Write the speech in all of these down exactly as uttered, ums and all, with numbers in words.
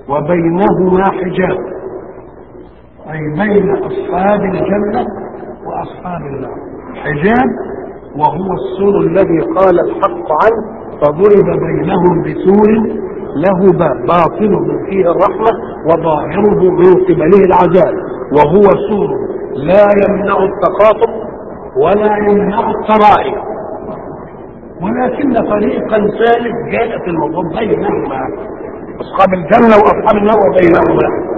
وبينهما حجاب، أي بين أصحاب الجنة وأصحاب النار حجاب، وهو السور الذي قال الحق عنه فضرب بينهم بسور له باب باطنه فيه الرحمة وظاهره من قبله العذاب، وهو سور لا يمنع التخاطب ولا يمنع التراءي، ولكن فريقا ثالث جاء في الموضوع بينهما أصحاب الجنة وأصحاب النار وبينهما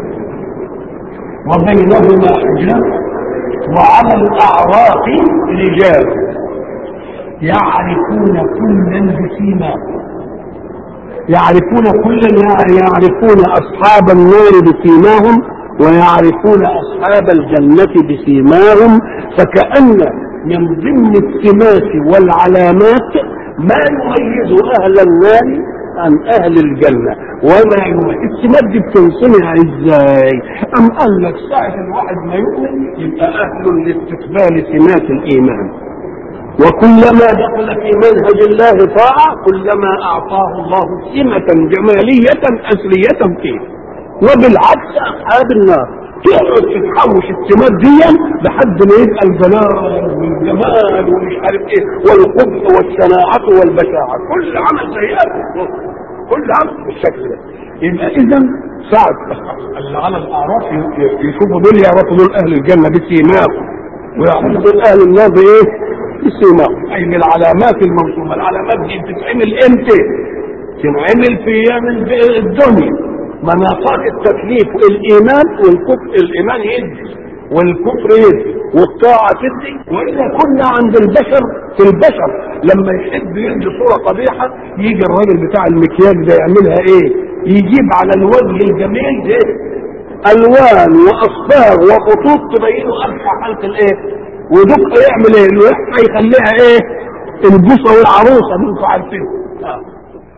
وبينهما حجاب، وعلى الأعراف رجال يعرفون كلا بسيماهم، يعرفون كلا يعرفون أصحاب النار بسيماهم ويعرفون أصحاب الجنة بسيماهم، فكأن من ضمن السمات والعلامات ما يميز أهل النار عن أهل الجنة، وما يميز السمات دي بتنصنع إزاي؟ أم قال لك ساعة الواحد ما يؤمن يبقى أهل لاستقبال سمات الإيمان، وكلما دخل في منهج الله طاعة كلما أعطاه الله سمة جمالية أصلية فيه، وبالعكس أصحاب النار تقعد تتحوش السمات دي لحد ما يبقى الجلال والجمال ومش عارف ايه والقبح والشناعة والبشاعة، كل عمل سيئات كل عمل بالشكل ده. يبقى إذا ساعة اللي على الأعراف يشوفوا دول يعرفوا دول أهل الجنة بسيماهم، ويعرفوا دول أهل النار بإيه؟ بسيماهم، أي من العلامات الموصوفة. العلامات دي بتتعمل إمتى؟ تتعمل في أيام الدنيا، مناطات التكليف الإيمان والكفر، الإيمان يدي والكفر يدي والطاعة تدي. وإذا كنا عند البشر في البشر لما يحب يدي صورة قبيحة يجي الراجل بتاع المكياج ده يعملها إيه؟ يجيب على الوجه الجميل ده ألوان وأصفار وخطوط تبينه أبحى حالة الإيه؟ ودق يعمل إيه؟ الوحة يخليها إيه؟ البوصة والعروسة اللي انتوا عارفين. آه.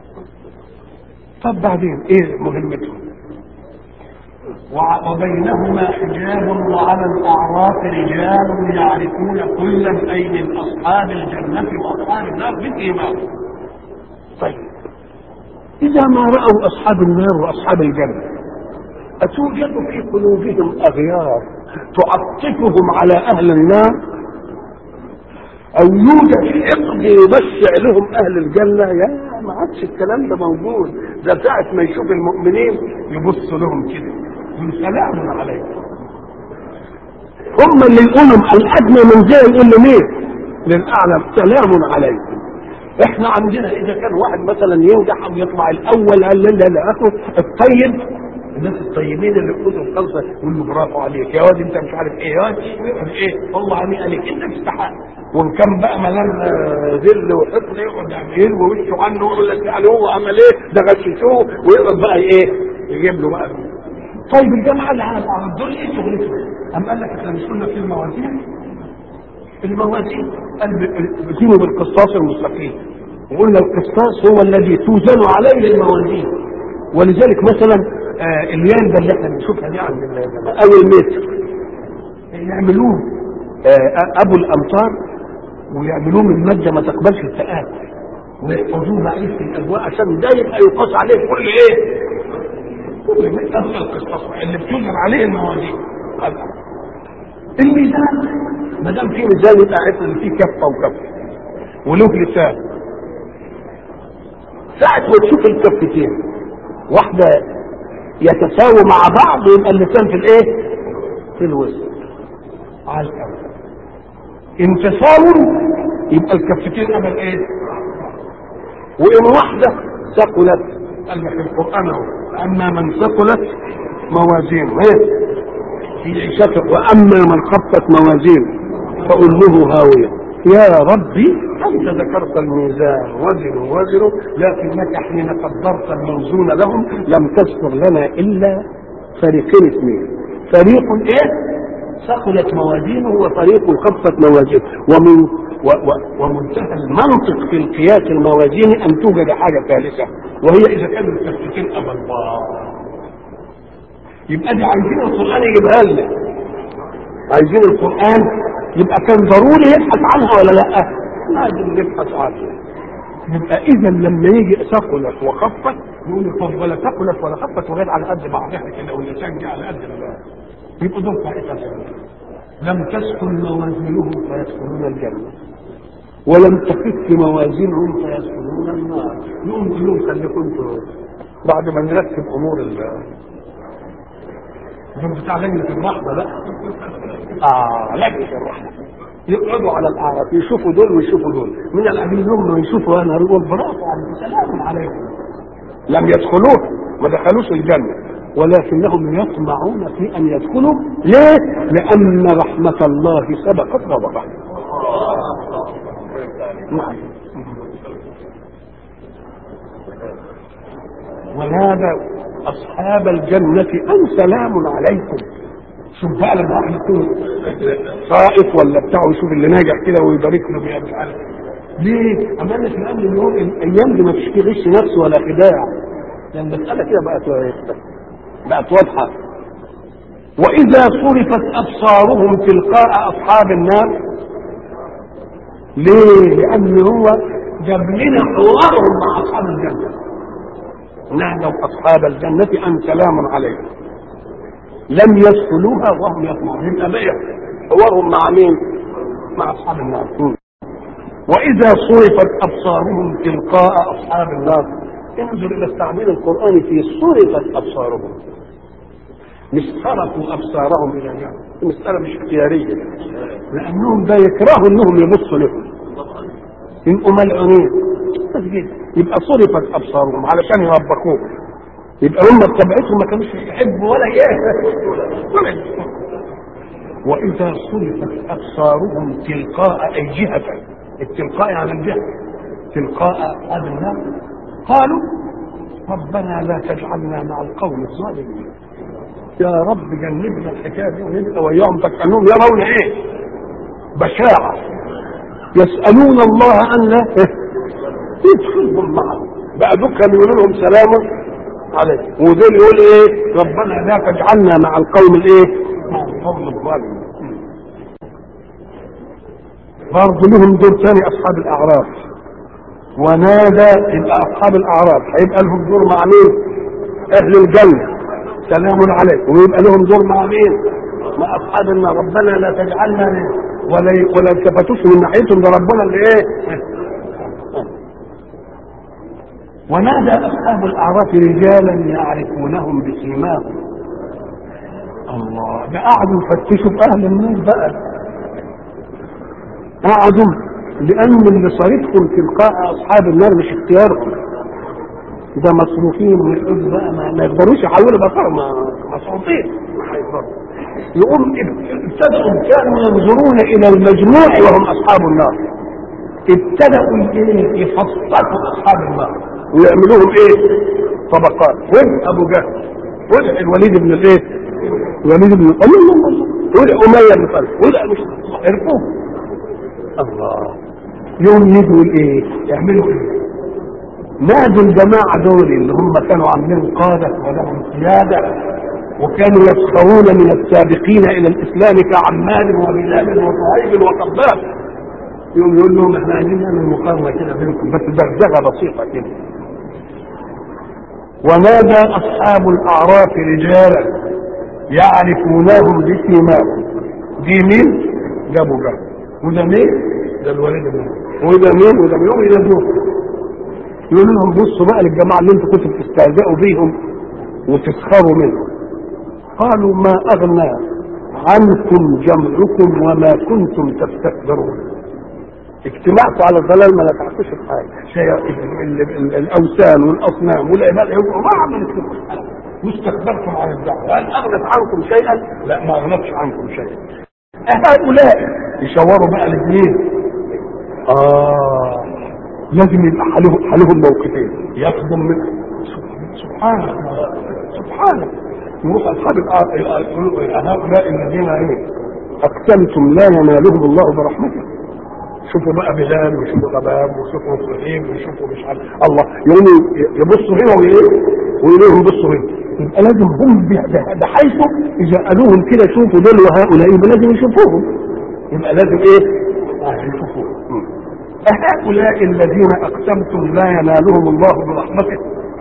طب بعدين ايه مهمتهم؟ وبينهما حجاب وعلى الاعراف رجال يعرفون كلا، اي من اصحاب الجنه واصحاب النار بالايمان. طيب اذا ما راوا اصحاب النار واصحاب الجنه اتوجد في قلوبهم اغيار تعطفهم على اهل النار، او يوجد حقد يبشع لهم اهل الجنه؟ يا ما عادش الكلام ده موجود، ده ساعه ما يشوف المؤمنين يبص لهم كده من سلام عليكم. هم اللي يقولوا الادنى من زي يقول لمين؟ للاعلى سلام عليكم. احنا عندنا اذا كان واحد مثلا ينجح او يطلع الاول قال لا لا اخو الطيب، الناس الطيبين اللي بيقولوا الخلصه يقول له برافو عليك يا واد انت مش عارف ايه يا واد ايه والله عليك عليك انت تستحق. وان كان بقى ملان ذل وحقد يقعد يعمل ووشه عنه ويقول لك يعني هو عمل ايه ده غششوه ويقعد بقى ايه يجيب له بقى. طيب الجماعه اللي على الارض دول ايه شغلتهم؟ قام قال لك احنا مش قلنا في الموازين؟ الموازين بيزنوا بالقسطاس المستقيم، وقلنا القسطاس هو الذي توزن عليه الموازين. ولذلك مثلا آه اليانبه اللي احنا بنشوفها دي عند او المتر يعملوه آه ابو الامتار ويعملوه من ماده ما تقبلش التآكل ويحفظوه بعيد في الاجواء عشان ده يبقى يقاس عليه كل ايه؟ كل متر القسطاس اللي بتوزن عليه الموازين. الميزان ما دام في ميزان يبقى عرفنا ان في كفه وكفه وله لسان. ساعه ما تشوف الكفتين واحده يتساووا مع بعض يبقى اللسان في الايه؟ في الوسط على الاول. ان تساووا يبقى الكفتين امل ايه؟ وان واحده ثقلت قال لك القران اهو اما من ثقلت موازينه ايه؟ في عيشته، واما من خفت موازينه فامه هاويه. يا ربي انت ذكرت الميزان وزنوا وزنوا لكنك حين قدرت الموزون لهم لم تذكر لنا الا فريقين اثنين، فريق ايه؟ ثقلت موازينه وفريق خفت موازينه. ومن و و ومنتهى المنطق في القياس الموازين ان توجد حاجه ثالثه وهي اذا كانوا التفتيتين ابا الله يبقى دي عايزين القران يجيبها لنا، عايزين القران يبقى كان ضروري يبحث عنها ولا لا؟ لازم نبحث عنها. يبقى اذا لما يجي ثقلت وخفت يقول طب ولا ثقلت ولا خفت وغير على قد بعضها كده واللسان جه على قد ما يبقوا دول طائفه لم تسكن موازينهم فيدخلون الجنه ولم تخف موازينهم فيدخلون النار. يقوم كلهم خليكم انتوا بعد ما نرتب امور ال دول بتاع لجنه الرحمه بقى. اه لجنه الرحمه يقعدوا على الاعراف يشوفوا دول ويشوفوا دول من الامين لهم يشوفوا انا يقول برافو عليكم سلام عليكم. لم يدخلوه ما دخلوش الجنه ولكنهم يطمعون في ان يدخلوا. ليه؟ لان رحمه الله سبقت غضبه. نعم. ونادى اصحاب الجنه ان سلام عليكم. شوف بقى لما واحد يكون خائف ولا بتاعه يشوف اللي ناجح كده ويبارك له بيها مش عارف ليه؟ امانه الامن اليوم الايام دي ما فيش فيه غش نفس ولا خداع. لان المساله كده بقت بقت واضحه. واذا صرفت ابصارهم تلقاء اصحاب النار. ليه؟ لان هو جاب لنا حوارهم مع اصحاب الجنه. نادوا اصحاب الجنه ان سلام عليكم لم يدخلوها وهم يطمعون. يبقى بقى حوارهم مع مين؟ مع اصحاب النار. واذا صرفت ابصارهم تلقاء اصحاب النار. انظر الى التعبير القراني في صرفت ابصارهم مش صرفوا ابصارهم الى الجنه. المساله مش اختياريه لانهم ده يكرهوا انهم يبصوا لهم يبقوا ملعونين. يبقى صرفت ابصارهم علشان يوبخوه. يبقى هم بطبيعتهم ما كانوش يحبوا ولا ايه ولا يحبوا. واذا صرفت ابصارهم تلقاء اي جهه التلقاء عن الجهه تلقاء هذا النار قالوا ربنا لا تجعلنا مع القوم الظالمين. يا رب جنبنا الحكايه دي ونبقى وياهم. فكانهم يرون ايه؟ بشاعه يسالون الله ان لا يدخلهم معه. بقى دول كانوا يقولوا لهم سلام عليكم ودول يقول ايه؟ ربنا لا تجعلنا مع القوم الايه؟ مع القوم الظالمين. برضه لهم دور ثاني اصحاب الاعراف. ونادى يبقى اصحاب الاعراف هيبقى لهم دور مع مين؟ اهل الجنه سلام عليكم. ويبقى لهم دور مع مين؟ مع اصحاب النار ربنا لا تجعلنا ولا ولا التفتوش من ناحيتهم ده ربنا اللي ايه؟ ونادى اصحاب الاعراف رجالا يعرفونهم بسيماهم. الله ده قعدوا يفتشوا في اهل النار بقى. قعدوا لان اللي صارتهم تلقاء اصحاب النار مش اختيارهم ده مصروفين ويقولوا بقى ما يقدروش يحولوا بصرهم مصروفين ما هيقدروا. يقوم ابتدأوا كانوا ينظرون الى المجموع وهم اصحاب النار. ابتدأوا ايه؟ يفصلوا اصحاب النار ويعملوهم ايه؟ طبقات. وين ابو جهل وين الوليد بن الايه؟ الوليد بن الله وين اميه بن خلف وين مش عرفوه. الله يوم يجوا الايه؟ يعملوا ايه؟ نادوا الجماعه دول اللي هم كانوا عاملين قاده ولهم سياده وكانوا يسخرون من السابقين الى الاسلام كعمال وبلال وصهيب وقباب. يوم يقول لهم احنا عايزين نعمل مقارنه كده بينكم بس دغدغه بسيطه كده. ونادى اصحاب الاعراف رجالا يعرفونهم بسيماهم. دي مين؟ جابوا جابوا. وده مين؟ ده الوليد بن وده مين؟ وده مين؟ وده مين؟ يقول لهم بصوا بقى للجماعه اللي انتوا كنتوا بتستهزئوا بيهم وتسخروا منهم. قالوا ما اغنى عنكم جمعكم وما كنتم تستكبرون. اجتماعكم على الضلال ما نفعكوش في حاجه. شيء الاوثان والاصنام والعباد يبقوا ما عملتوا واستكبرتم عن الدعوه. هل اغنت عنكم شيئا؟ لا ما اغنتش عنكم شيئا. هؤلاء يشاوروا بقى الاثنين. اه لازم يبقى حالهم حالهم موقفين يخدم من سبحانه سبحانه. يروح اصحاب هؤلاء الذين ايه؟ اقسمتم لا ينالهم الله برحمته. شوفوا بقى بلال وشوفوا غباب وشوفوا صهيب وشوفوا مش عارف الله يقوموا يبصوا هنا وايه ويقولوا لهم بصوا هنا. يبقى لازم هم بحيث اذا قالوهم كده شوفوا دول وهؤلاء يبقى لازم يشوفوهم. يبقى لازم ايه؟ آه يشوفوهم. أهؤلاء الذين أقسمتم لا ينالهم الله برحمته،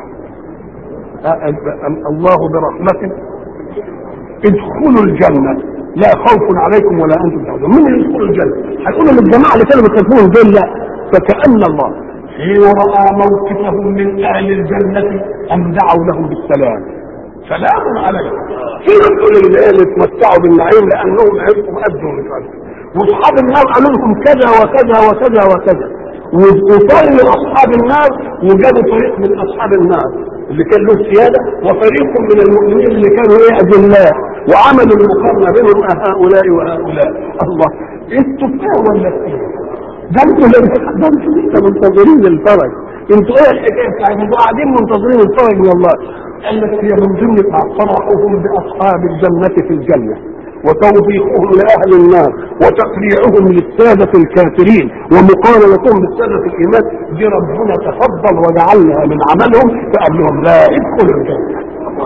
الله برحمته ادخلوا الجنة لا خوف عليكم ولا أنتم تحزنون. من يدخلوا الجنة؟ هيقولوا للجماعة اللي كانوا بيخافون دول لا، فكأن الله حين رأى موقفهم من أهل الجنة أم دعوا لهم بالسلام، سلام عليكم. حين يقول اللي اتمتعوا بالنعيم لأنهم عرفوا أدوا من ذلك، واصحاب النار قالوا لهم كذا وكذا وكذا وكذا، وطلوا اصحاب النار وجابوا فريق من اصحاب النار اللي كان له سياده وفريق من المؤمنين اللي كانوا ايه اذلاء، وعملوا المقارنه بينهم هؤلاء وهؤلاء. الله، انتوا فاهم ولا فاهم؟ ده انتوا ده انتوا لسه منتظرين الفرج. انتوا ايه الحكايه بتاعتكم؟ انتوا قاعدين منتظرين الفرج من الله. قال لك هي من ضمن فرحهم باصحاب الجنه في الجنه، وتوبيخهم لأهل النار، وتقريعهم للسادة الكافرين، ومقارنتهم بالسادة الإيمان. دي ربنا تفضل وجعلها من عملهم، فقال لهم لا ادخلوا الجنة.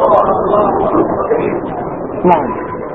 نعم.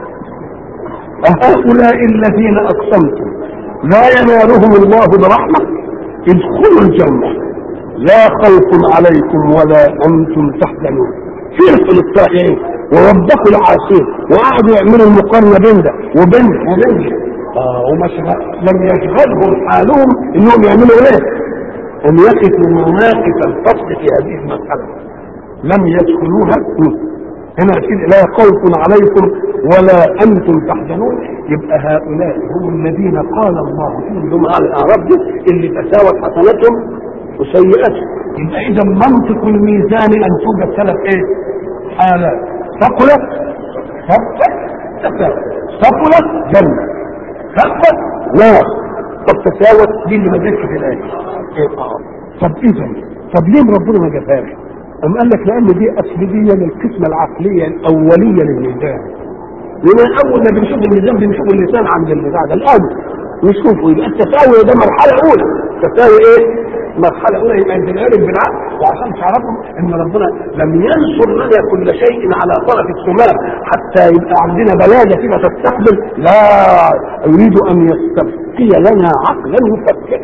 أهؤلاء الذين أقسمتم لا ينالهم الله برحمة ادخلوا الجنة لا خوف عليكم ولا أنتم تحزنون. فرقوا للطائعين ووبخوا العاصين وقعدوا يعملوا المقارنه بين ده وبين وبين اه ومش لم يشغلهم حالهم انهم يعملوا ايه؟ ان يقفوا مواقف الفصل في هذه المساله، لم يدخلوها. هنا اكيد لا خوف عليكم ولا انتم تحزنون. يبقى هؤلاء هم الذين قال الله فيهم على الاعراب دي اللي تساوت حسناتهم وسيئاتهم. يبقى اذا منطق الميزان ان توجد ثلاث ايه؟ حالات: ثقلت خفت تساوت. ثقلت جنة، خفت نار. طب تساوت دي اللي ما جاتش في الايه. طب اذا طب ليه ربنا ما جابهاش؟ أم قال لك لان دي اصليه للقسمه العقليه الاوليه للميزان. لان اول ما بنشوف الميزان بنشوف اللسان عند البتاع ده الامر نشوفه. يبقى التساوي ده مرحله اولى. تساوي ايه؟ مرحله اولى. يبقى انت قارب بالعقل. وعشان تعرفوا ان ربنا لم ينصر لنا كل شيء على طرف السماء حتى يبقى عندنا بلاده كده تستقبل، لا، يريد ان يستبقي لنا عقلا يفكر.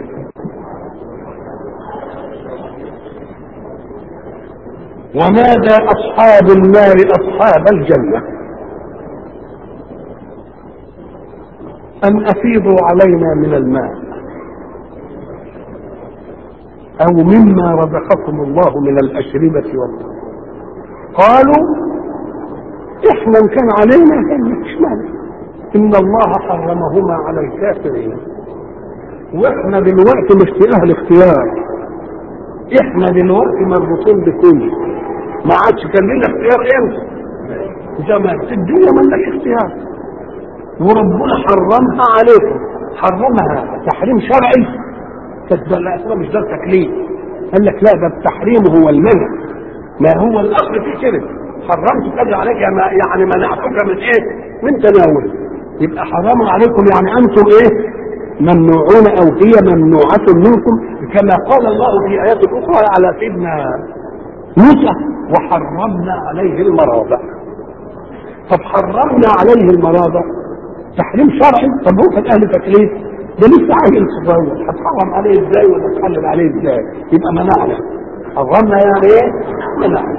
ونادى اصحاب النار اصحاب الجنه ان افيضوا علينا من الماء او مما رزقكم الله من الاشربه والماء. قالوا احنا ان كان علينا مش معنى ان الله حرمهما على الكافرين، واحنا دلوقتي مش في اهل اختيار، احنا دلوقتي مربوطين بكل ما عادش كان لنا اختيار. امتى؟ زمان في الدنيا ما لناش اختيار، وربنا حرمها عليكم. حرمها تحريم شرعي، لا مش ده تكليف. قال لك لا، ده التحريم هو المنع، ما هو الاصل في كده. حرمت كذا عليك يعني منعتك من ايه؟ من تناول. يبقى حرام عليكم يعني انتم ايه؟ ممنوعون او هي ممنوعه منكم، كما قال الله في ايات اخرى على سيدنا موسى: وحرمنا عليه المراضع. طب حرمنا عليه المراضع تحريم شرعي. طب هو كان اهل تكليف، ده لسه عيل صغير، هتحرم عليه ازاي ولا تحلل عليه ازاي؟ يبقى منعنا. حرمنا يعني ايه؟ منعنا.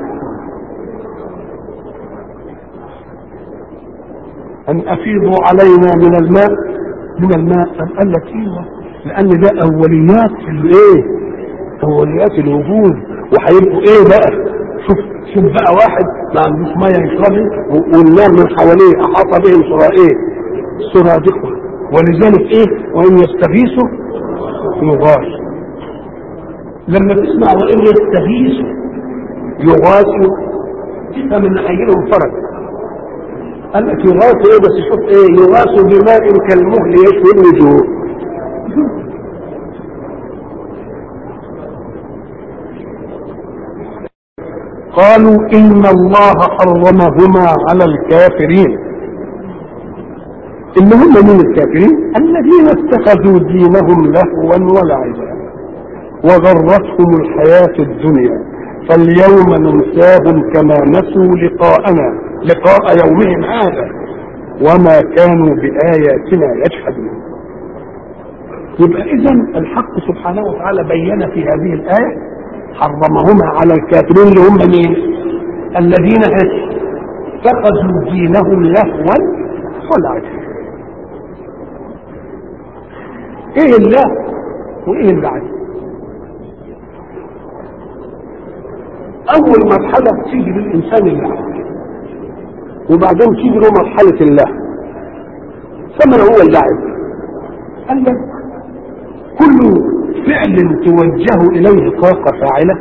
ان افيضوا علينا من الماء. من الماء قال لك ايوه، لان ده اوليات الايه؟ اوليات الوجود. وهيبقوا ايه بقى؟ شوف شوف بقى واحد ما عندوش ميه يشربها والنار من حواليه احاط بهم سرائيه سرادقه، ولذلك ايه؟ وان يستغيثوا يغاثوا. لما تسمع وان يستغيثوا يغاثوا تفهم ان هيجيلهم فرج. قال لك يغاثوا ايه؟ بس شوف ايه؟ يغاثوا بماء كالمهل يشوي الوجوه. قالوا ان الله حرمهما على الكافرين. اللي هم من الكافرين الذين اتخذوا دينهم لهوا ولعبا وغرتهم الحياة الدنيا، فاليوم ننساهم كما نسوا لقاءنا لقاء يومهم هذا وما كانوا بآياتنا يجحدون. يبقى اذا الحق سبحانه وتعالى بين في هذه الايه حرمهما على الكافرين اللي هم مين؟ الذين اتخذوا دينهم لهوا ولعبا. ايه الله وايه اللعب؟ اول مرحله تيجي للانسان اللعب، وبعدين تيجي له مرحله الله. فما هو اللعب؟ قال لك كل فعل توجه اليه طاقه فاعله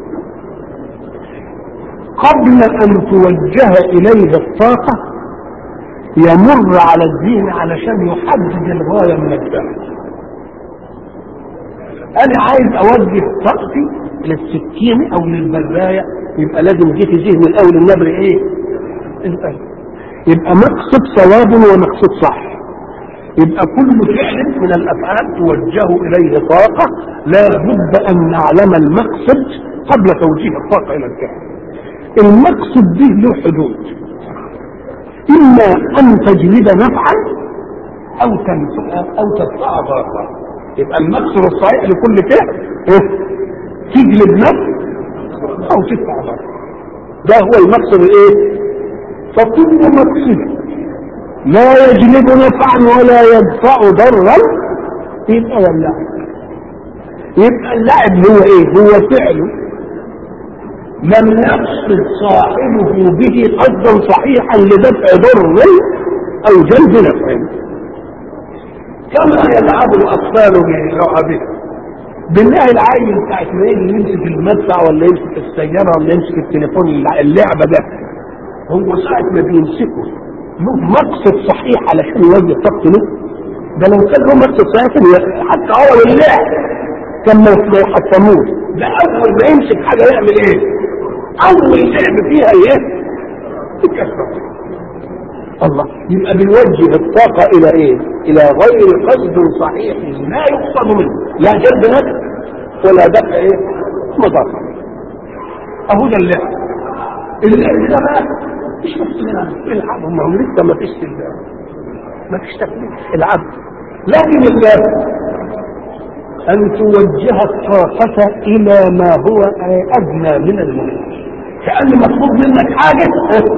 قبل ان توجه اليه الطاقه يمر على الذهن علشان يحدد الغايه من الفعل. انا عايز اوجه طاقتي للسكين او للبرايه، يبقى لازم جه في ذهن الاول النبر ايه؟ القلب. يبقى مقصد صواب ومقصود صح. يبقى كل فعل من الافعال توجه اليه طاقه لا بد ان نعلم المقصد قبل توجيه الطاقه الى الفعل. المقصد به له حدود، اما ان تجلب نفعا او او تدفع ضررا. يبقى المقصد الصحيح لكل فعل إيه؟ تجلب نفع او تدفع ضرر. ده هو المقصد الايه؟ فكل مقصد لا يجلب نفعا ولا يدفع ضرا يبقى اللعب. يبقى اللعب هو ايه؟ هو فعله لم يقصد صاحبه به قصدا صحيحا لدفع ضر او جلب نفع، كما يلعب الاطفال بلعبه. بالله العيل بتاع اسماعيل اللي يمسك المدفع ولا يمسك السياره ولا يمسك التليفون، اللعبه ده هو ساعه ما بيمسكه له مقصد صحيح علشان يوجه طاقته له. ده لو كان له مقصد صحيح حتى اول اللعب كان ما يحطموش. ده اول ما يمسك حاجه يعمل ايه؟ اول لعب فيها ايه؟ تكسر. الله. يبقى بنوجه الطاقه الى ايه؟ الى غير قصد صحيح لا يقصد منه لا جلب نفع ولا دفع ايه؟ مضره. اهو ده اللعب. اللعب ده بقى مش مصير العبهم، ما هم لسه ما فيش اللعب، ما فيش تكليف العب. لكن اللعب ان توجه الطاقه الى ما هو ادنى من المهم، كأن مطلوب منك حاجه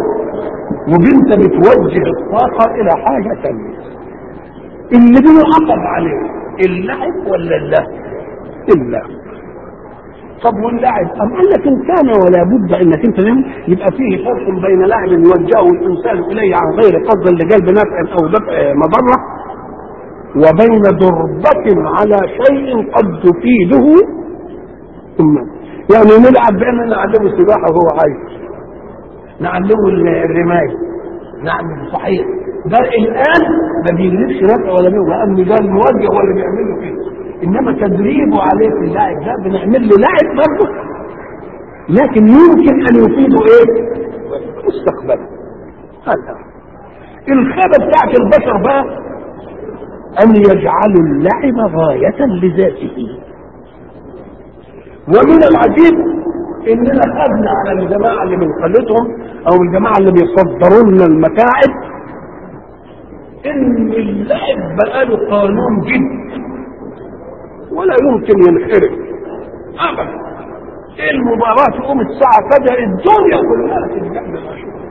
وبنت بتوجه الطاقه الى حاجه ثانيه. اللي بيعقب عليه اللعب ولا اللهو؟ اللهو. طب واللعب أم قال لك ان كان ولا بد انك انت يبقى فيه فرق بين لعب يوجهه الانسان اليه عن غير قصد لجلب نفع او دفع مضره، وبين ضربة على شيء قد تفيده. ثم يعني نلعب بأننا نعلمه السباحة وهو عايز، نعلمه الرماية، نعمل صحيح. ده الآن ما بيجلبش نفع ولا بيه، لأن ده الموجه هو اللي بيعمله كده. إنما تدريبه عليه في اللعب ده بنعمل له لعب برضه، لكن يمكن أن يفيده إيه؟ مستقبلا. هذا الخيبة بتاعت البشر بقى أن يجعلوا اللعب غاية لذاته. ومن العجيب إننا خدنا على الجماعة اللي بنقلدهم أو الجماعة اللي بيصدروا لنا المتاعب إن اللعب بقى له قانون جد ولا يمكن ينحرف أبدا. المباراة تقوم الساعة كذا الدنيا كلها تتجمع مشهور.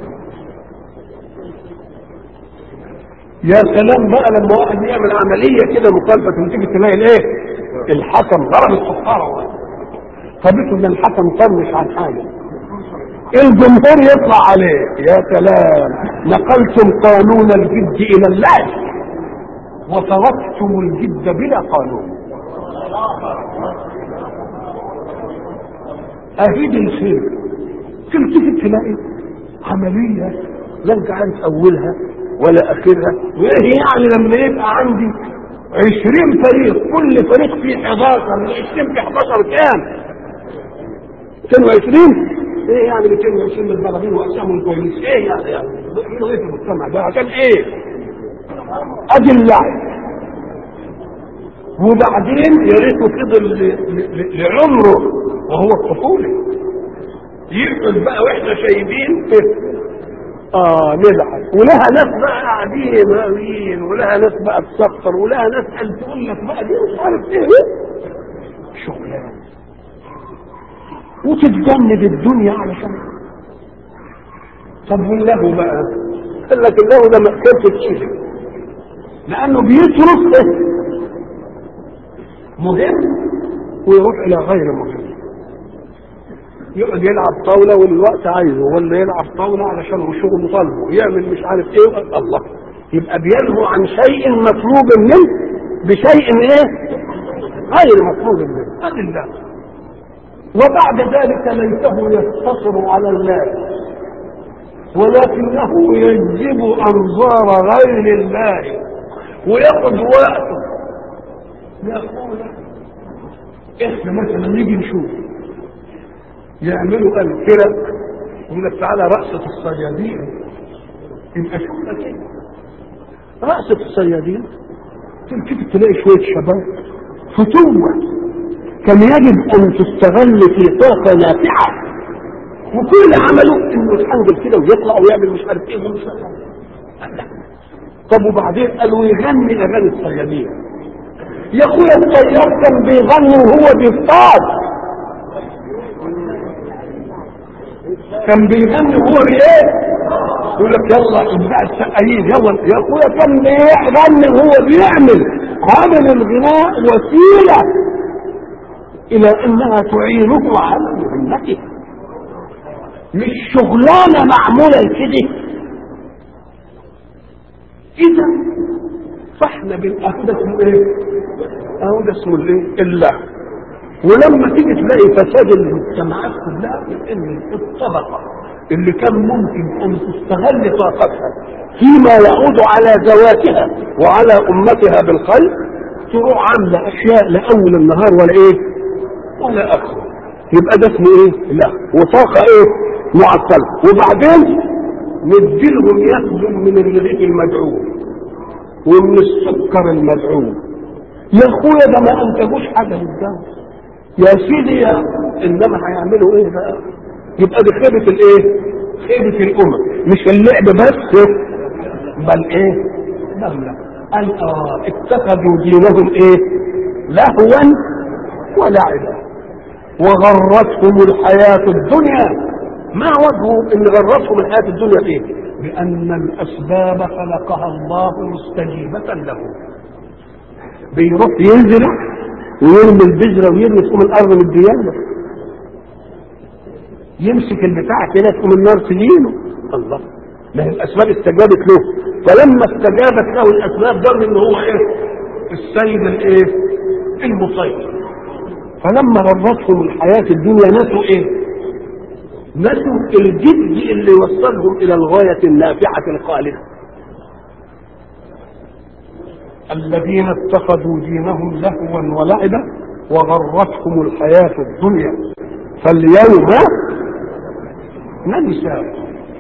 يا سلام بقى لما واحد يعمل عملية كده مخالفة وتيجي تلاقي الايه؟ الحكم ضرب الصفارة. خبيته ان الحكم طنش عن حاجة، الجمهور يطلع عليه. يا سلام، نقلتم قانون الجد الى اللعب وتركتم الجد بلا قانون. اهيد الخير تلتفت تلاقي عملية لا انت عارف اولها ولا اخرها. وايه يعني لما يبقى عندي عشرين فريق كل فريق فيه حداشر، من عشرين في حداشر كام؟ مئتين وعشرين. ايه يعني مئتين وعشرين من البلدين واقسامهم كويس؟ ايه يعني يعني ايه في المجتمع ده عشان ايه؟ ادي اللعب. وبعدين يا ريته فضل لعمره وهو الطفوله يقعد بقى واحنا شايفين اه نلعب ولها ناس بقى قاعدين راويين، ولها ناس بقى تسخر، ولها ناس قال تقول لك بقى دي مش عارف ايه شغلانه، وتتجنب الدنيا علشان. طب والله بقى قال لك الله ده مأكلة تشيله، لانه بيترك مهم ويروح الى غير مهم. يقعد يلعب طاوله والوقت عايزه، ولا يلعب طاوله علشان هو شغله طالبه، يعمل مش عارف ايه. الله، يبقى بيلهو عن شيء مطلوب منه بشيء ايه غير مطلوب منه. هذا الله. وبعد ذلك ليته يقتصر على الله، ولكنه يجذب انظار غير الله وياخذ وقته. يقول احنا مثلا نيجي نشوف يعملوا الفرق، يقول لك تعالى رقصة الصيادين، يبقى شوفنا كده رقصة الصيادين تلتفت تلاقي شوية شباب فتوة كان يجب ان تستغل في طاقة نافعة، وكل عمله انه يتحنجل كده ويطلع ويعمل مش عارف ايه ومش عارف. طب وبعدين قالوا يغني اغاني الصيادين. يا اخويا الصياد كان بيغني وهو بيصطاد، كان بيغني وهو بايه؟ يقول لك يلا اتباع السقايين يلا. يا اخويا كان بيغني وهو بيعمل. عمل الغناء وسيله الى انها تعينه على مهمته، مش شغلانه معموله كده. اذا فاحنا بنقول ده اسمه ايه؟ اهو ده اسمه الايه؟ الله. ولما تيجي تلاقي فساد المجتمعات كلها، ان الطبقه اللي كان ممكن ان تستغل طاقتها فيما يعود على ذواتها وعلى امتها بالخير، تروح عامله اشياء لاول النهار ولا ايه ولا اخره. يبقى ده اسمه ايه؟ لا. وطاقه ايه؟ معطله. وبعدين نديلهم ياخذوا من الرغيف المدعوم ومن السكر المدعوم. يا اخويا ده ما انتجوش حاجه للدوله يا سيدي يا. انما هيعملوا ايه بقى؟ يبقى دي خيبه الايه؟ خيبه الامم. مش اللعب بس، بل ايه؟ بل لا. قال اه اتخذوا دينهم ايه؟ لهوا ولعبا وغرتهم الحياه الدنيا. ما وجهه ان غرتهم الحياه الدنيا ايه؟ بان الاسباب خلقها الله مستجيبه له. بيروح ينزل ويرمي البذره ويرمي فوق الارض من الديانه، يمسك البتاع كده تقوم النار تجيله. الله، ما هي الاسباب استجابت له. فلما استجابت له الاسباب ظن ان هو ايه؟ السيد الايه؟ المسيطر. فلما غرتهم الحياه الدنيا نسوا ايه؟ نسوا الجد اللي وصلهم الى الغايه النافعه الخالده. الذين اتخذوا دينهم لهوا ولعبا وغرتهم الحياه الدنيا فاليوم ننسى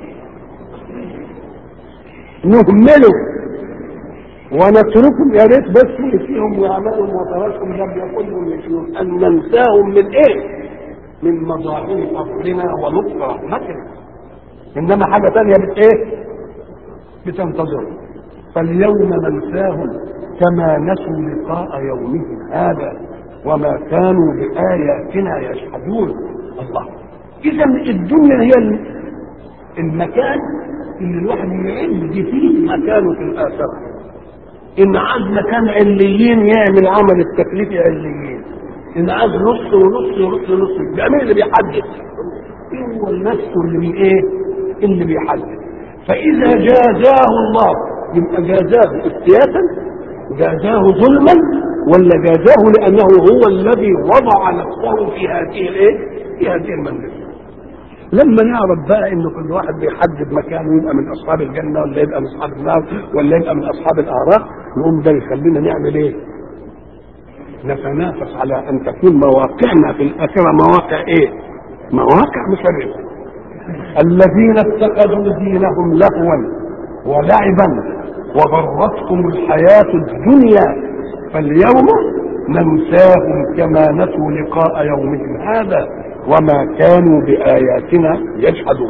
نهملوا ونتركهم. يا ريت بس يسيهم ويعملوا وتركهم لم يقلوا يشيرون ان ننساهم من ايه؟ من مظاهر فضلنا ولطف رحمتنا. انما حاجه ثانيه بت ايه؟ بتنتظر. فاليوم ننساهم كما نسوا لقاء يومهم هذا وما كانوا بآياتنا يجحدون. الله. اذا الدنيا هي المكان اللي الواحد يعد فيه مكانه في الاخره. ان عايز مكان عليين يعمل عمل التكليف عليين، ان عايز نص ونص ونص ونص. ده مين اللي بيحدد؟ هو النفس اللي بي ايه؟ اللي بيحدد. فاذا جازاه الله يبقى جازاه افتياتا، جازاه ظلما، ولا جازاه لانه هو الذي وضع نفسه في هذه الايه؟ في هذه المنزله. لما نعرف بقى ان كل واحد بيحدد مكانه يبقى من اصحاب الجنه ولا يبقى من اصحاب النار ولا يبقى من اصحاب الاعراف، نقوم ده يخلينا نعمل ايه؟ نتنافس على ان تكون مواقعنا في الاخره مواقع ايه؟ مواقع مشرفه. الذين اتخذوا دينهم لهوا ولعبا وغرتهم الحياه الدنيا فاليوم ننساهم كما نسوا لقاء يومهم هذا وما كانوا بآياتنا يجحدون.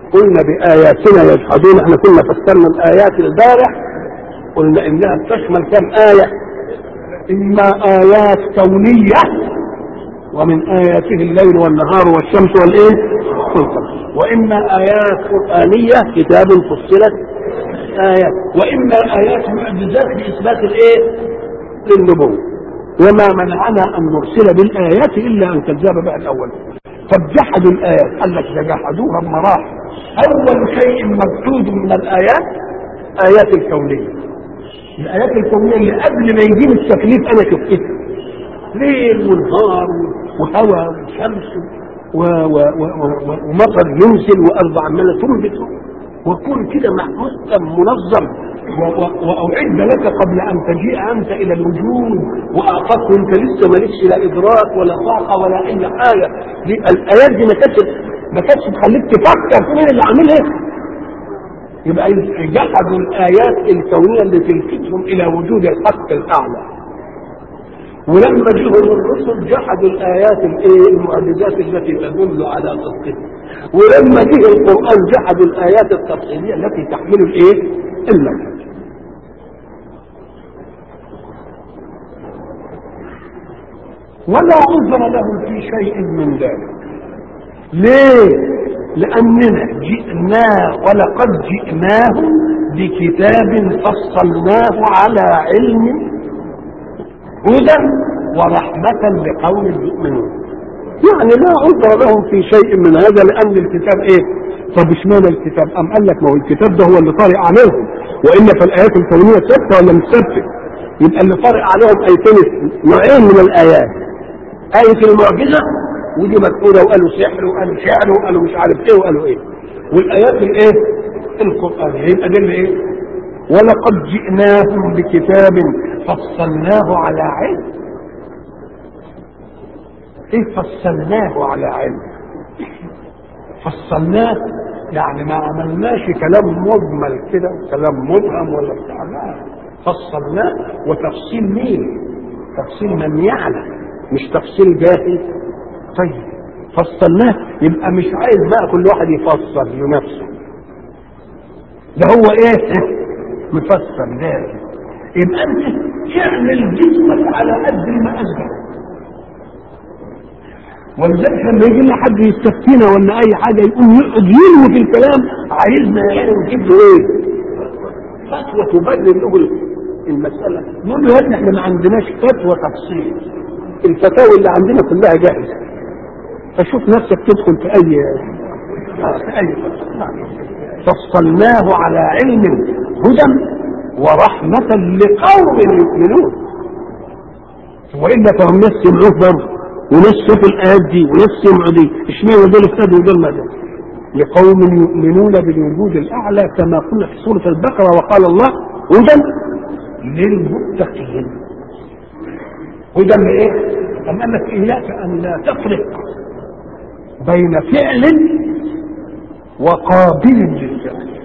قلنا بآياتنا يجحدون، احنا كنا فسرنا الآيات البارح، قلنا انها بتشمل كم آية؟ اما آيات كونية ومن آياته الليل والنهار والشمس والايه والقمر، واما آيات قرآنية كتاب فصلت آيات، واما آيات معجزات لإثبات الايه للنبوة. وما منعنا ان نرسل بالآيات الا ان كذب بها الاول. طب جحدوا الآيات، قال لك ده جحدوها بمراحل. اول شيء مجحود من الآيات آيات الكونية، الآيات الكونية اللي قبل ما يجيب التكليف انا شفتها، ليل ونهار وهواء وشمس ومطر ينزل وارض عماله تنبت وكون كده محكم منظم، واعد لك قبل ان تجيء انت الى الوجود، واعطاك وانت لسه مالكش لا ادراك ولا طاقه ولا اي حاجه. دي الايات دي ما كانتش ما كانتش تخليك تفكر في مين اللي عاملها. يبقى جحدوا الايات الكونيه اللي تلفتهم الى وجود الحق الاعلى. ولما جاءوا الرسل جحدوا الايات الايه المعجزات التي تدل على صدقه. ولما جه القران جحدوا الايات التفصيليه التي تحمل الايه المنهج. ولا عذر لهم في شيء من ذلك. ليه؟ لاننا جئنا ولقد جئناهم بكتاب فصلناه على علم هدى ورحمة لقوم يؤمنون. يعني لا عذر لهم في شيء من هذا لأن الكتاب إيه؟ طب اشمعنى الكتاب؟ أم قال لك ما هو الكتاب ده هو اللي طارئ عليهم، وإلا فالآيات الكونية ثابتة ولا مش ثابتة؟ يبقى اللي طارئ عليهم آيتين نوعين من الآيات، آية المعجزة ودي مكتوبة وقالوا سحر وقالوا شعر وقالوا مش عارف إيه وقالوا إيه، والآيات الإيه؟ القرآنية. يبقى دي إيه؟ ولقد جئناهم بكتاب فصلناه على علم. ايه فصلناه على علم؟ فصلناه يعني ما عملناش كلام مجمل كده كلام مبهم ولا بتاع، لا، فصلناه. وتفصيل مين؟ تفصيل من يعلم، مش تفصيل جاهل. طيب فصلناه يبقى مش عايز بقى كل واحد يفسر لنفسه، ده هو ايه مفسر لازم. يبقى انت تعمل جسمك على قد المقاس ده. ولذلك لما يجي لنا حد يستفتينا ولا اي حاجه يقوم يقعد يلوي في الكلام، عايزنا يعني نجيب له ايه؟ فتوى تبرر له المساله. نقول له يا ابني احنا ما عندناش فتوى تفصيل، الفتاوى اللي عندنا كلها جاهزه، فشوف نفسك تدخل في اي في اي فصلناه على علم هدى ورحمة لقوم يؤمنون. وإلا فهم ناس سمعوه برضه وناس شافوا الآيات دي وناس سمعوا دي، اشمعنى دول ابتدوا دول ما دول؟ لقوم يؤمنون بالوجود الأعلى كما قلنا في سورة البقرة. وقال الله هدى للمتقين. هدى لإيه؟ أم قال لك إياك أن لا تفرق بين فعل وقابل للفعل.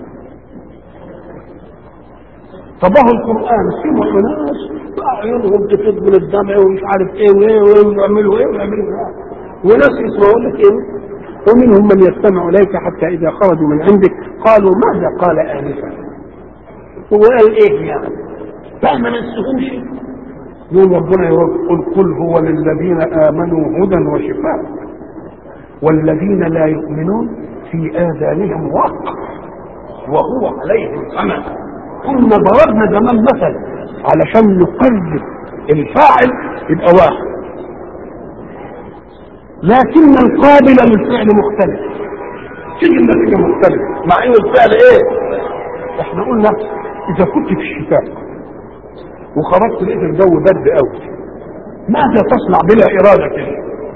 طبعا القرآن سمعوا ناس أعينهم تفيض من الدمع ومش عارف ايه وايه ويعملوا ايه ويعملوا ايه، وناس يسمعوا لك ايه، ومنهم من يستمع اليك حتى اذا خرجوا من عندك قالوا ماذا قال آنفا، هو قال ايه يعني؟ فما نسهمش. يقول ربنا يقول قل هو للذين آمنوا هدى وشفاء والذين لا يؤمنون في آذانهم وقر وهو عليهم عمى. كنا ضربنا زمان مثل علشان نقرب الفاعل يبقى واحد، لكن القابل للفعل مختلف، تيجي النتيجه مختلفه مع ان الفعل ايه؟ احنا قلنا اذا كنت في الشتاء وخرجت لقيت الجو برد قوي، ماذا تصنع بلا اراده كده؟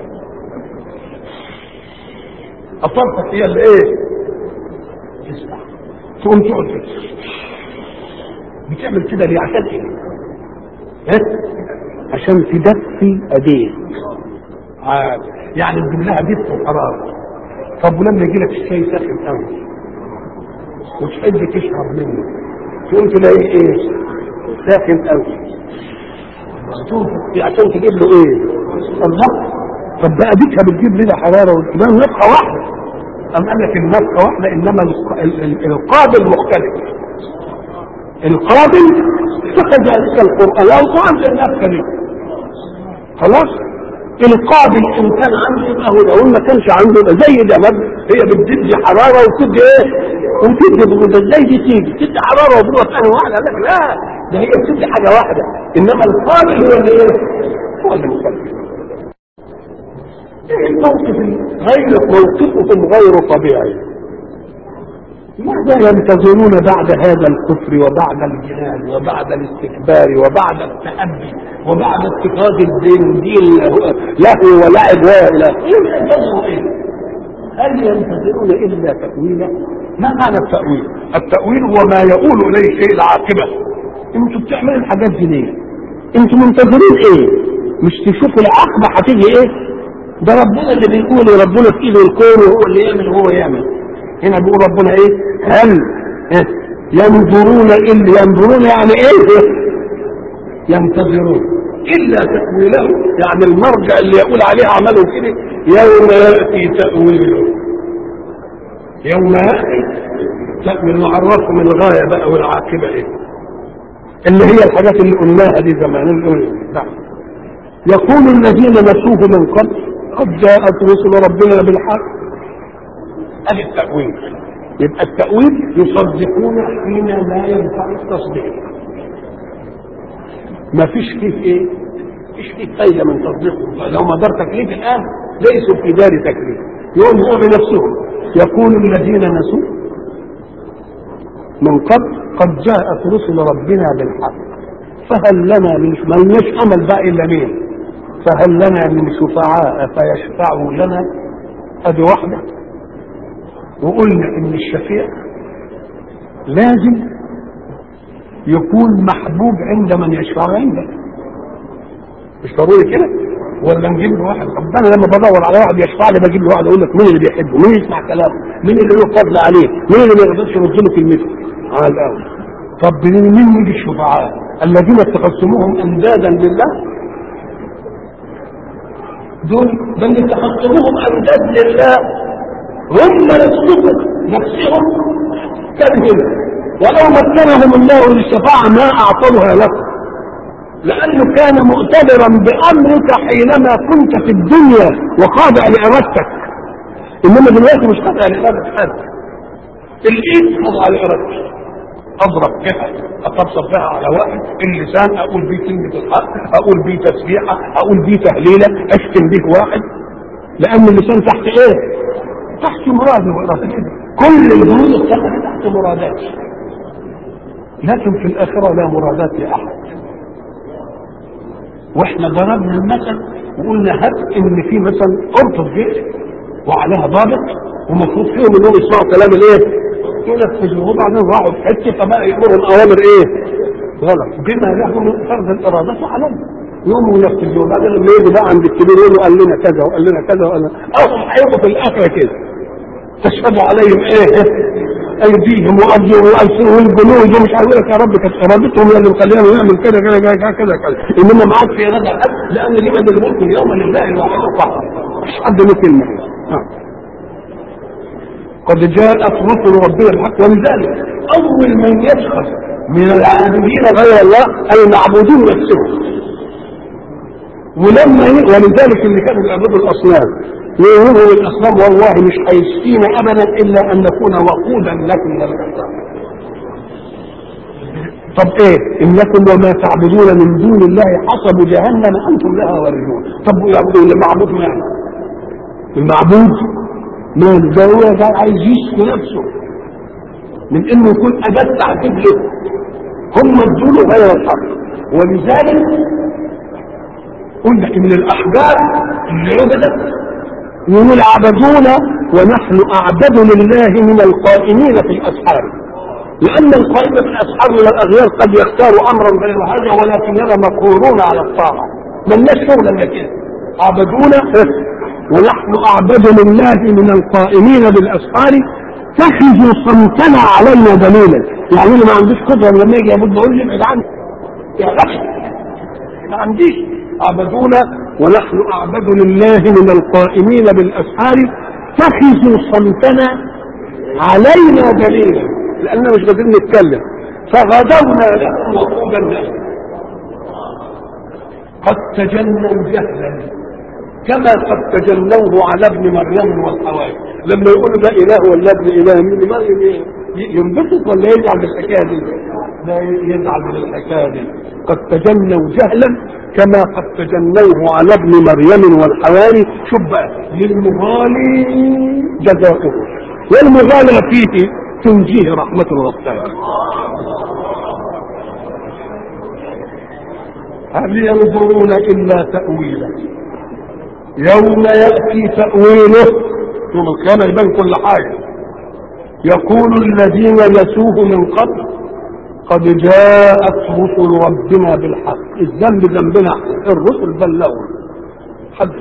اطرفك هي اللي ايه؟ تسمع، تقوم تقعد كده. بتعمل كده ليه؟ عشان ايه؟ ها؟ عشان تدفي ايديك. عادي يعني تجيب لها دفء وحراره. طب ولما يجي لك الشاي ساخن قوي وتحب تشرب منه تقوم تلاقي ايه؟ ساخن قوي. عشان تجيب له ايه؟ الله. طب بقى ديكها بتجيب لنا حراره والكمان نفخه واحده. أم قال لك النفخة واحدة، إنما القابل مختلف. القابل فكذلك القرآن لو قام النفخة دي خلاص. القابل إن كان عنده يبقى هو، لو ما كانش عنده يبقى زي ده. هي بتدي حرارة وتدي إيه وتدي بغضة. ازاي دي تيجي تدي حرارة وبغضة ثانية واحدة؟ لك لا، ده هي بتدي حاجة واحدة، إنما القابل هو اللي إيه؟ هو اللي مختلف. الموقف غير موقفهم غير طبيعي. ماذا ينتظرون بعد هذا الكفر وبعد الجنان وبعد الاستكبار وبعد التأبي وبعد اتخاذ الدين دين لهو ولعب والى اخره؟ هل ينتظرون الا تأويلا؟ ما معنى التأويل؟ التأويل هو ما يقول اليه شيء العاقبة. انتوا بتعملوا الحاجات دي ليه؟ انتوا منتظرين ايه؟ مش تشوفوا العاقبة هتيجي ايه؟ ده ربنا اللي بيقول، ربنا في ايده الكون وهو اللي يعمل وهو يعمل. هنا بيقول ربنا ايه؟ هل ينظرون الا ينظرون يعني ايه؟ ينتظرون الا تأويله، يعني المرجع اللي يقول عليه عمله كده يوم يأتي تأويله. يوم يأتي تأويل معرفه من الغاية بقى والعاقبة ايه؟ اللي هي الحاجات اللي قلناها دي زمان. يقول الذين نسوه من قبل قد جاءت رسل ربنا بالحق. ادي التأويل. يبقى التأويل يصدقون حين لا ينفع التصديق. ما فيش فيه ايه؟ فيش فيه فايدة من تصديقهم. لو ما دار تكليف الآن ليسوا في دار تكليف. يوم هو بنفسهم يقول الذين نسوا من قبل قد جاءت رسل ربنا بالحق فهل لنا من ما لناش امل بقى الا مين؟ فهل لنا من شفعاء فيشفعوا لنا؟ ادي واحده. وقلنا ان الشفيع لازم يكون محبوب عند من يشفع عنده. مش ضروري كده ولا نجيب له واحد؟ طب انا لما بدور على واحد يشفع لي بجيب له واحد اقول لك مين اللي بيحبه، مين يسمع كلامه، مين اللي له فضل عليه، مين اللي ما يقدرش يرد له كلمته على الاول. طب مين يجي الشفعاء الذين اتخذتموهم اندادا لله؟ دول بل اتخذتموهم انداد لله هم نفسهم نفسهم كذبوا، ولو مكنهم الله للشفاعه ما اعطوها لكم، لأنه كان مؤتبرا بأمرك حينما كنت في الدنيا وخاضع لإرادتك. إنما دلوقتي مش خاضع لإرادة حد. الإيد خاضع لإرادتك. أضرب بها، أطبطب بها على واحد، اللسان أقول بيه كلمة الحق، أقول بيه تسبيحة، أقول بيه تهليلة، أشتم بيه واحد، لأن اللسان تحت إيه؟ تحت مراده وإرادته. كل الجنود تحت مراداتي، لكن في الآخرة لا مرادات لأحد. واحنا ضربنا المثل وقلنا هب ان في مثلا ارض الجيش وعليها ضابط ومفروض فيهم انهم يسمعوا كلام الايه؟ ينفذوه، وبعدين راحوا في حته فبقى يامرهم اوامر ايه؟ غلط بما له من فرض الاراده عليهم، يقوموا ينفذوه. بعدين لما يجوا بقى عند الكبير يقولوا قال لنا كذا وقال لنا كذا وقال لنا، او هيبقوا في الاخره كده تشهد عليهم ايه؟ ايديهم وارجلهم والسنهم والجنود ومش عارف لك يا رب كانت ارادتهم اللي مخليهم يعمل كذا كذا كذا كذا كذا، انما ما عاد في اراده حد، لان لمن الملك اليوم لله الواحد القهار، مش حد له كلمه. قد جاءت رسل ربنا الحق، ولذلك اول من يسخر من العابدين غير الله المعبودين نفسهم. ولما ولذلك اللي كانوا بيعبدوا الاصنام يقولوا الاصنام والله مش هيسقينا ابدا الا ان نكون وقودا لكم للأصنام. طب ايه؟ انكم وما تعبدون من دون الله حسب جهنم انتم لها واردون. طب يعبدون المعبود ماله؟ المعبود ماله؟ ده هو ده عايز يشفي نفسه من انه يكون اداه تعبيد له، هم ادوا غير الحق. ولذلك قلنا ان الاحجار اللي عبدت يقول عبدونا ونحن اعبد لله من القائمين في الاسحار، لان القائم في الاسحار من الاغيار قد يختاروا امرا غير هذا ولكننا مقهورون على الطاعه، ملناش شغل الا كده. عبدونا ونحن اعبد لله من القائمين بالاسحار اتخذوا صمتنا علينا دليلا. يعني انا ما عنديش قدره لما يجي ابد اقول لي ابعد عني يا اخي، ما عنديش. عبدونا ونحن اعبد لله من القائمين بالاسحار فاتخذوا صمتنا علينا دليلا، لاننا مش قادرين نتكلم، فغدرنا لهم وقودا لهم. قد تجنوا جهلا كما قد تجنوه على ابن مريم والحواري. لما يقولوا ده اله ولا ابن اله، مين ما ينبسط ولا يزعل بالحكايه دي؟ لا يزعل بالحكايه دي. قد تجنوا جهلا كما قد تجنوه على ابن مريم والحواري. شوف بقى، للمغالي جزاؤه والمغالى فيه تنجيه رحمه الغفار. هل ينظرون الا تاويله يوم ياتي تاويله، يوم القيامه يبان كل حاجه. يقول الذين نسوه من قبل قد جاءت رسل ربنا بالحق. الذنب ذنبنا، الرسل بلغوا حدث.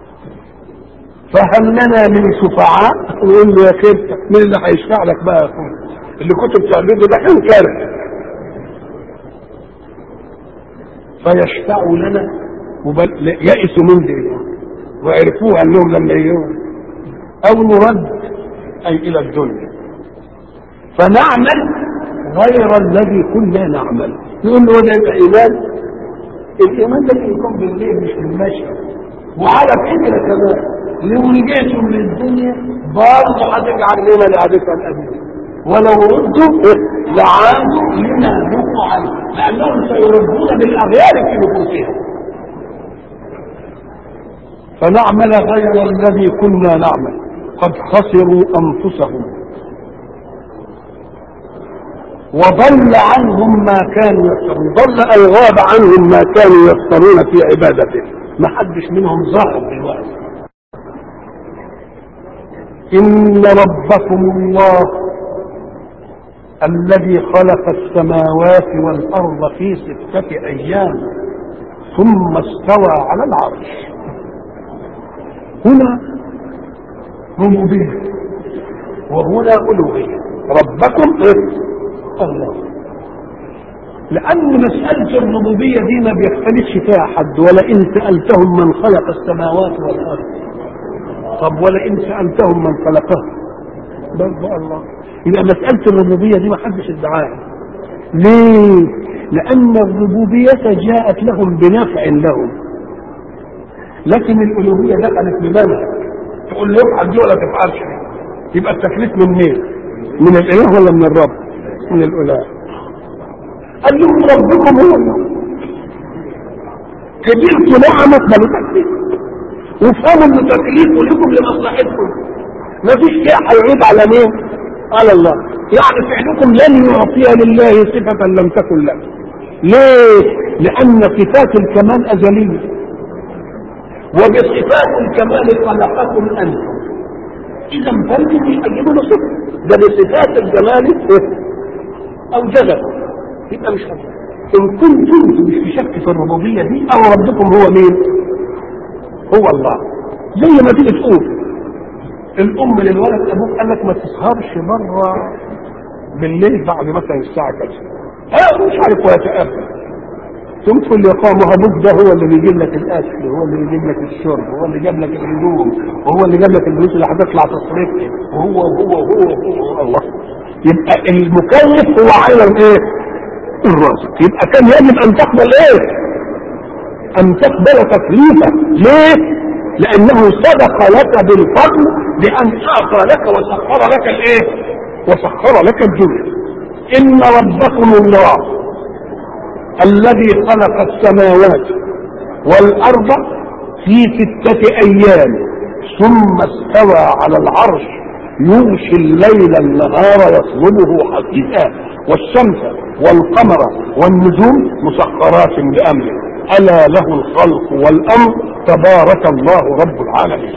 فهل لنا من شفعاء؟ نقول له يا كده مين اللي هيشفع لك بقى يا اخويا؟ اللي كنت بتعبده ده كان كاره. فيشفعوا لنا وبل يئسوا من دي وعرفوها انهم لما يجوا او نرد اي الى الدنيا فنعمل غير الذي كنا نعمل. يقول له ده يبقى ايمان. الايمان ده يكون بالليل مش بالمشي. وعلى فكره كمان لو رجعتوا من الدنيا برضه هتجعل لنا لعادتها القديمه، ولو ردوا لعادوا لما نهوا عنه، لانهم سيردون بالاغيار في نفوسهم. فنعمل غير الذي كنا نعمل قد خسروا انفسهم وضل عنهم ما كانوا يفترون. ضل اي غاب عنهم ما كانوا يفترون في عبادته، ما حدش منهم ظاهر دلوقتي. ان ربكم الله الذي خلق السماوات والارض في سته ايام ثم استوى على العرش. هنا ربوبيه وهنا الوهيه. ربكم الله، لأن مسألة الربوبية دي ما بيختلفش فيها حد. ولئن سألتهم من خلق السماوات والأرض، طب ولئن سألتهم من خلقها برضه الله. يبقى مسألة الربوبية دي ما حدش ادعاها. ليه؟ لأن الربوبية جاءت لهم بنفع لهم، لكن الألوهية دخلت بمنهج تقول له افعل دي ولا تفعلش دي. يبقى التكليف من مين؟ من الإله ولا من الرب؟ من الأولى. قال لهم ربكم هو الله كبيرت نعمة بل تكليف، وفهموا ان تكليفه لكم لمصلحتكم. ما فيش شيء هيعود على مين؟ على الله. يعني فعلكم لن يعطي لله صفة لم تكن له. ليه؟ لأن صفات الكمال أزلية، وبصفات الكمال خلقكم أنتم. إذا فانتم مش هتجيبوا له صفة، ده بصفات الجمال أوجدت. يبقى مش هتجيبوا. إن كنتم مش في شك في الربوبية دي، أو ربكم هو مين؟ هو الله. زي ما تيجي تقول الأم للولد أبوك قال لك ما تسهرش بره بالليل بعد مثلا الساعة كذا، أه مش عارف ويتأبى. ثم تقول لي قام أبوك ده هو اللي بيجيب لك الأكل، هو اللي بيجيب لك الشرب، هو اللي جاب لك الهدوم، وهو اللي جاب لك الفلوس اللي هتطلع تصرفها، وهو وهو وهو وهو الله. يبقى المكلف هو عالم ايه؟ الرازق. يبقى كان يجب ان تقبل ايه؟ ان تقبل تكليفه. ليه؟ لانه صدق لك بالفضل بان اعطى لك وسخر لك الايه؟ وسخر لك الدنيا. ان ربكم الله الذي خلق السماوات والارض في ستة ايام ثم استوى على العرش يغشي الليل النهار يطلبه حثيثا والشمس والقمر والنجوم مسخرات بامره الا له الخلق والامر تبارك الله رب العالمين.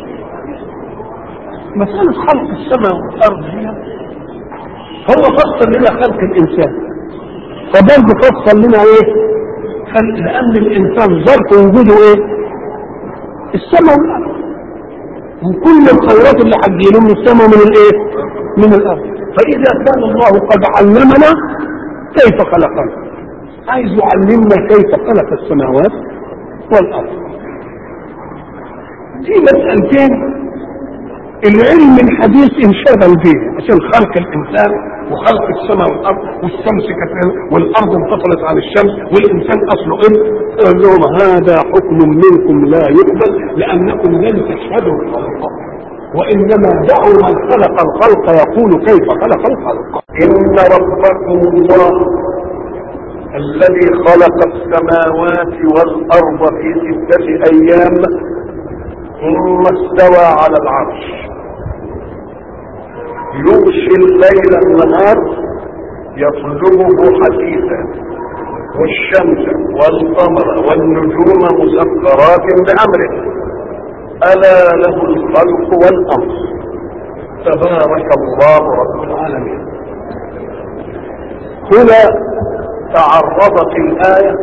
مسألة خلق السماء والارض هي هو فصل لنا خلق الانسان، فبرضه فصل لنا ايه؟ خلق، لان الانسان ظرف وجوده ايه؟ السماء والارض، وكل الخيرات اللي هتجيله من السماء ومن الايه؟ من الارض. فاذا كان الله قد علمنا كيف خلقنا، عايز يعلمنا كيف خلق السماوات والارض. في مسألتين العلم الحديث انشغل به عشان خلق الانسان وخلق السماء والارض، والشمس كانت والارض انفصلت عن الشمس والانسان اصله ابن. قال لهم هذا حكم منكم لا يقبل لانكم لن تشهدوا الخلق، وانما دعوا من خلق الخلق يقول كيف خلق الخلق. ان ربكم الله الذي خلق السماوات والارض في سته ايام ثم استوى على العرش يغشي الليل النهار يطلبه حثيثا والشمس والقمر والنجوم مسخرات بامره الا له الخلق والامر تبارك الله رب العالمين. هنا تعرضت الايه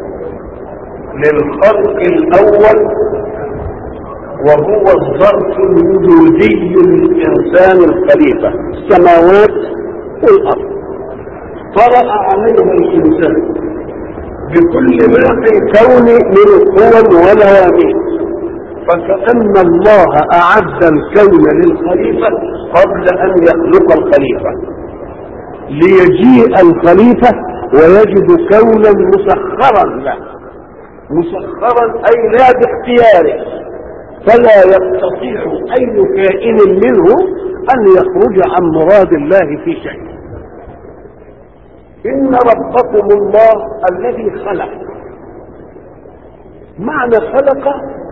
للخلق الاول وهو الظرف الوجودي للإنسان الخليفة السماوات والأرض. طرأ عليها الإنسان بكل ما في الكون من قوى ونواميس، فكأن الله أعد الكون للخليفة قبل أن يخلق الخليفة، ليجيء الخليفة ويجد كونا مسخرا له، مسخرا أي لا باختياره، فلا يستطيع اي كائن منه ان يخرج عن مراد الله في شيء. ان ربكم الله الذي خلق، معنى خلق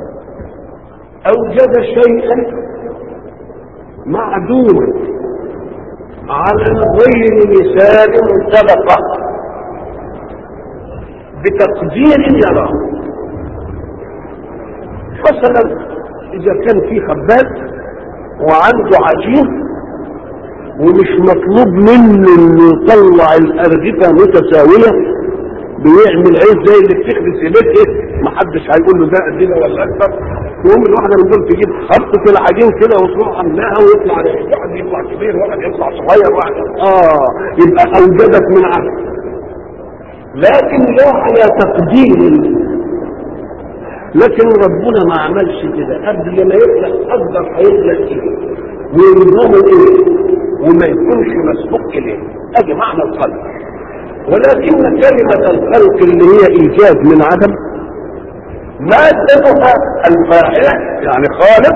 اوجد شيئا معدوما على غير مثال سبقه بتقدير يراه. مثلا اذا كان في خباز وعنده عجين ومش مطلوب منه انه يطلع الارغفه متساويه، بيعمل عيش زي اللي بتخبز في بيته، محدش هيقول له ده قد كده ولا اكتر. يقوم الواحده من دول تجيب خبطه العجين كده وتروح عاملاها ويطلع واحد يطلع كبير واحد يطلع صغير واحد اه يبقى اوجدت من عدم، لكن لا على تقدير. لكن ربنا ما عملش كده، قبل ما يخلق قدر هيخلق ايه وينظمه ايه وما يكونش مسبوق اليه. ادي معنى الخلق. ولكن كلمة الخلق اللي هي ايجاد من عدم مادتها الفاعل يعني خالق،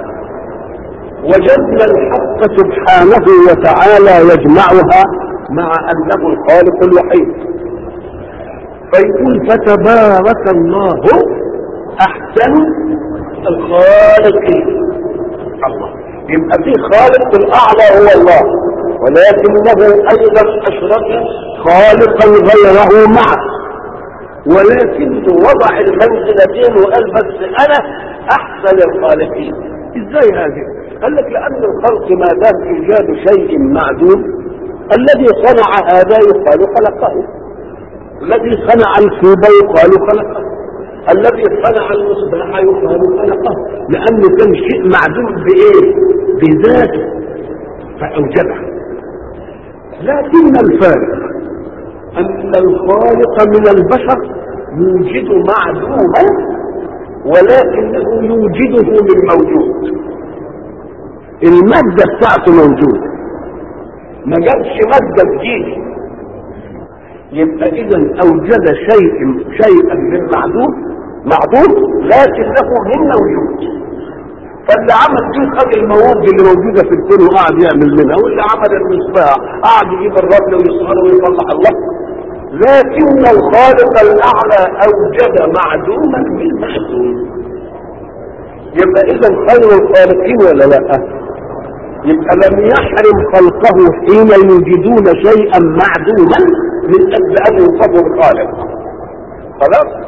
وجدنا الحق سبحانه وتعالى يجمعها مع انه الخالق الوحيد، فيقول فتبارك الله احسن الخالقين. الله يبقى في خالق الاعلى هو الله، ولكنه ايضا اشرك خالقا غيره معه، ولكن وضع المنزلتين وقال بس انا احسن الخالقين. ازاي هذه؟ قال لك لان الخلق ما دام ايجاد شيء معدوم، الذي صنع هذا يقال خلقه، الذي صنع الكوب يقال خلقه، الذي صنع المصباح يقال خلقه، لانه كان شيء معدوم بايه؟ بذاته فاوجده. لكن الفارق ان الخالق من البشر يوجد معدوما ولكنه يوجده من موجود، المادة بتاعته موجودة، ما جابش مادة جديدة. يبقى اذا اوجد شيء شيئا من معدوم معدوم لكنه من موجود. فاللي عمل دي خد المواد اللي موجودة في الكون وقعد يعمل منها، واللي عمل المصباح قعد يجيب الرمل ويصهره ويطلع الله. لكن الخالق الاعلى اوجد معدوما من معدوم. يبقى اذا خير الخالقين ولا لا؟ يبقى لم يحرم خلقه حين يوجدون شيئا معدوما من اجل ان يوصفوا الخالق، خلاص.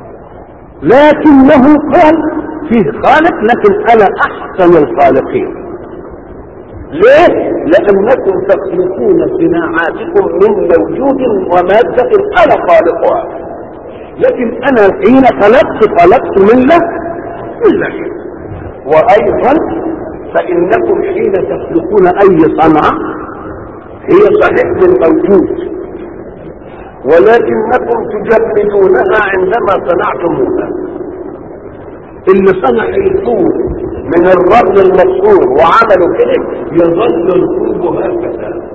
لكنه قال فيه خالق لكن انا احسن الخالقين. ليه؟ لانكم تخلقون صناعاتكم من موجود ومادة انا خالقها، لكن انا حين خلقت خلقت من لا من لا شيء. وايضا فانكم حين تخلقون اي صنعة هي صحيح من موجود، ولكنكم تجمدونها عندما صنعتموها. اللي صنع الطول من الرمل المكسور وعملوا كده يظل الكوب هكذا،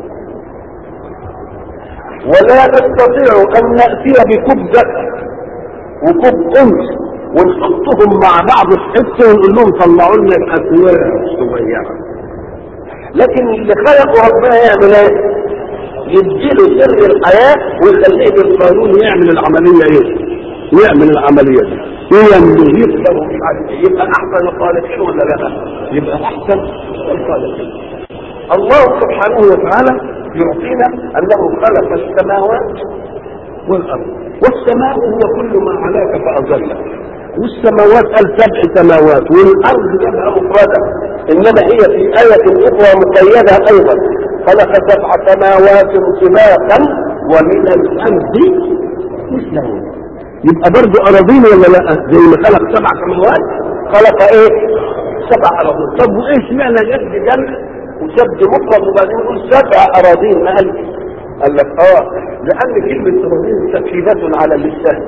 ولا نستطيع ان ناتي بكوب ذكر وكوب انثى ونحطهم مع بعض في حته ونقول لهم طلعوا لنا الاكواب الصغيره. لكن اللي خلقه ربنا يعمل ايه؟ يديله سر الحياه ويخليه بالقانون يعمل العمليه ايه؟ يعمل العمليه دي ينمو يكبر ومش عارف ايه. يبقى احسن الخالقين ولا لا؟ يبقى احسن الخالقين. الله سبحانه وتعالى يعطينا انه خلق السماوات والارض، والسماء هو كل ما علاك فاظلك، والسماوات قال سبع سماوات، والارض جابها مفرده، انما هي في ايه اخرى مقيده ايضا، خلق سبع سماوات طباقا ومن الارض مثلهن. يبقى برضه اراضين ولا لا؟ زي ما خلق سبع سماوات خلق ايه؟ سبع اراضين. طب وايه اشمعنى جد جمع وسد مفرد وبعدين يقول سبع اراضين؟ ما قال قال لك اه لان كلمه اراضين ثقيله على اللسان،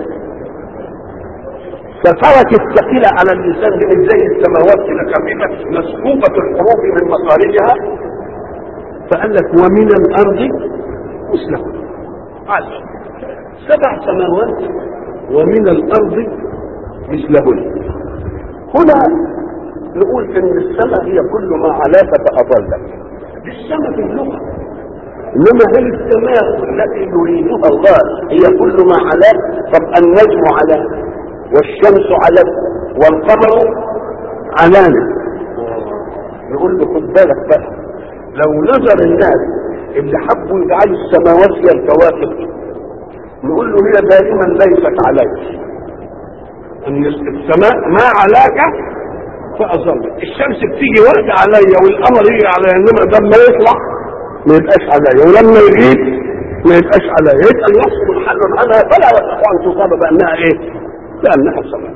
فترك الثقيله على اللسان دي مش زي السماوات كده خفيفه مسكوبه الحروف من مخارجها، فقال لك ومن الارض مثلهن. عشر سبع سماوات ومن الارض مثلهن. هنا نقول ان السماء هي كل ما علاك فاضلك، دي السماء في اللغه، انما هل السماء التي يريدها الله هي كل ما علاك؟ طب النجم علاك والشمس علاك والقمر علانا، نقول له خد بالك بقى، لو نظر الناس اللي حبوا يجعلوا السماوات هي الكواكب نقول له هي دائما ليست عليك، ان السماء ما علاك فأظلك. الشمس بتيجي وقت عليا والقمر يجي عليا، انما لما يطلع ما يبقاش عليا ولما يغيب ما يبقاش عليا، يبقى الوصف محل عنها فلا يصح ان تصاب بانها ايه؟ بانها سماء.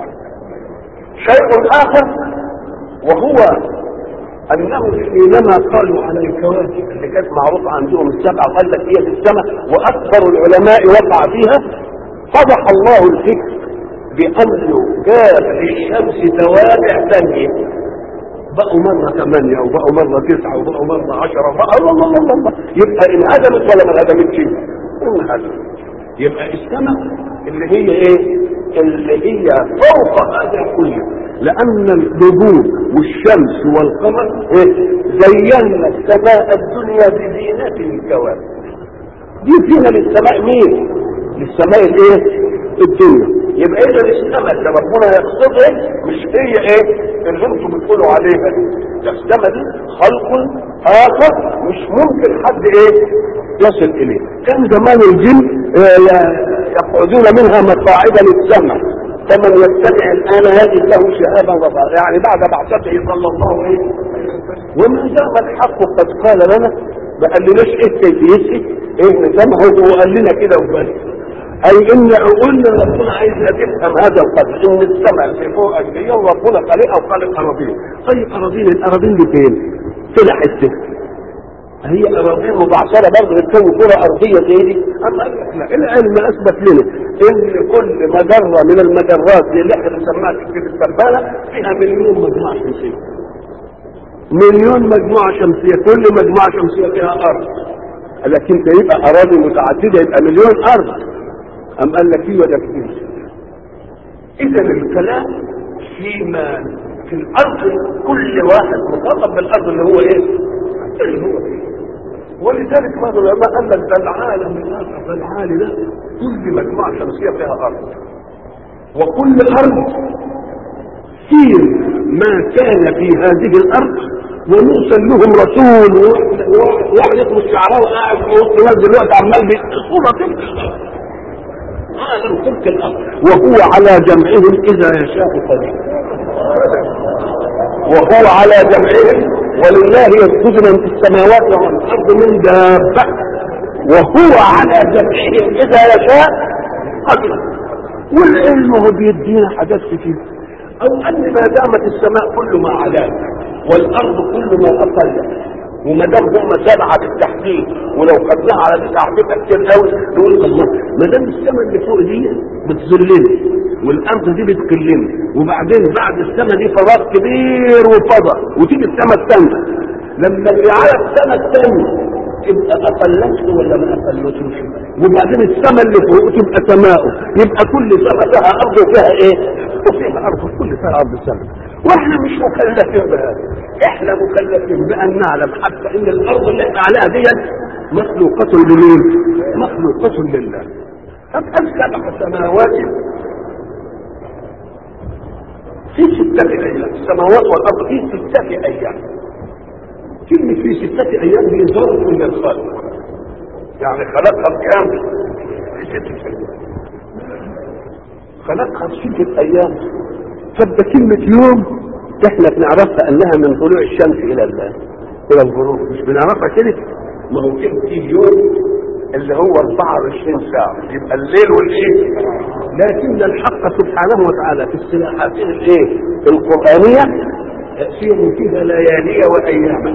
شيء اخر وهو انه حينما قالوا على الكواكب اللي كانت معروفه عندهم السبعه قال لك هي في السماء، واكثر العلماء وقع فيها، فضح الله الفكر بأنه جاب للشمس توابع ثانية، بقوا مرة ثمانية وبقوا مرة تسعة وبقوا مرة عشرة وبقوا الله الله الله الله، يبقى انهدمت ولا ما انهدمتش؟ انهدمت. يبقى السماء اللي هي ايه؟ اللي هي فوق هذا كله، لأن النجوم والشمس والقمر ايه؟ زينا السماء الدنيا بزينة الكواكب. دي زينة للسماء مين؟ للسماء الايه؟ الدنيا. يبقى اذا السماء اللي ربنا يقصدها مش هي ايه اللي انتم بتقولوا عليها دي، السماء دي خلق اخر مش ممكن حد ايه يصل اليه. كان زمان الجن يقعدون منها مقاعد للسمع، فمن يستمع الان يجد له شهابا وصارا، يعني بعد بعثته صلى الله عليه وسلم. وما دام الحق قد قال لنا ما قالناش ايه كيفيته ايه نظامها، هو قال لنا كده وبس، اي ان عقولنا ربنا عايزها تفهم هذا القدر، ان السماء اللي فوق الجيل ربنا خالقها وخالق اراضين. طيب اراضين الاراضين دي فين؟ طلع حته هي اراضين مبعثره برضه بتسوي كره ارضيه زي دي؟ اما لا، العلم اثبت لنا ان كل مجره من المجرات اللي احنا بنسميها في السربانه فيها مليون مجموعه شمسيه. مليون مجموعه شمسيه، كل مجموعه شمسيه فيها ارض، لكن يبقى اراضي متعدده يبقى مليون ارض. أم قال لك فيه ولا فيه؟ إذا الكلام فيما في الأرض كل واحد مخاطب بالأرض اللي هو إيه؟ اللي هو إيه؟ ولذلك بعض العلماء قال لك ده العالم الآخر العالي ده كل مجموعة شمسية فيها أرض، وكل أرض فيه ما كان في هذه الأرض ونرسل لهم رسول وواحد يطلب الشعراء وقاعد في وسط الناس دلوقتي عمال بيصورة تلك عالم تلك الارض، وهو على جمعهم اذا يشاء قدير، وهو على جمعهم ولله يسجد من في السماوات والارض من دابه، وهو على جمعهم اذا يشاء قدير. والعلم هو بيدينا حاجات كتير، او ان ما دامت السماء كل ما علاك والارض كل ما اقلك، وما دام هم سبعه بالتحديد، ولو خدناها على تسعه هتبقى كتير قوي، نقول الله ما دام السماء اللي فوق دي بتذلني والارض دي بتكلمني، وبعدين بعد السماء دي فراغ كبير وفضاء، وتيجي السماء الثانيه. لما اللي على السماء الثانيه تبقى اقلته ولا ما اقلتوش؟ وبعدين السماء اللي فوق تبقى سماؤه، يبقى كل سماء فيها ارض وفيها ايه؟ وفيها ارض، كل فيها ارض سماء. واحنا مش مكلفين بهذا، احنا مكلفين بان نعلم حتى ان الارض اللي احنا عليها ديت مخلوقة لمين؟ مخلوقة لله. طب سبع سماوات في ستة ايام، السماوات والارض في ستة ايام. كلمة في ستة ايام دي ظرف من الخلق، يعني خلقها بكام؟ في ستة ايام. خلقها في ستة ايام. طب ده كلمة يوم احنا بنعرفها انها من طلوع الشمس الى الى الغروب، مش بنعرفها كده. ما هو كده في يوم اللي هو أربعة وعشرين ساعة، يبقى الليل والايه. لكن الحق سبحانه وتعالى في الصلاحاتين الايه القرآنية تأثير فيها ليالي واياما.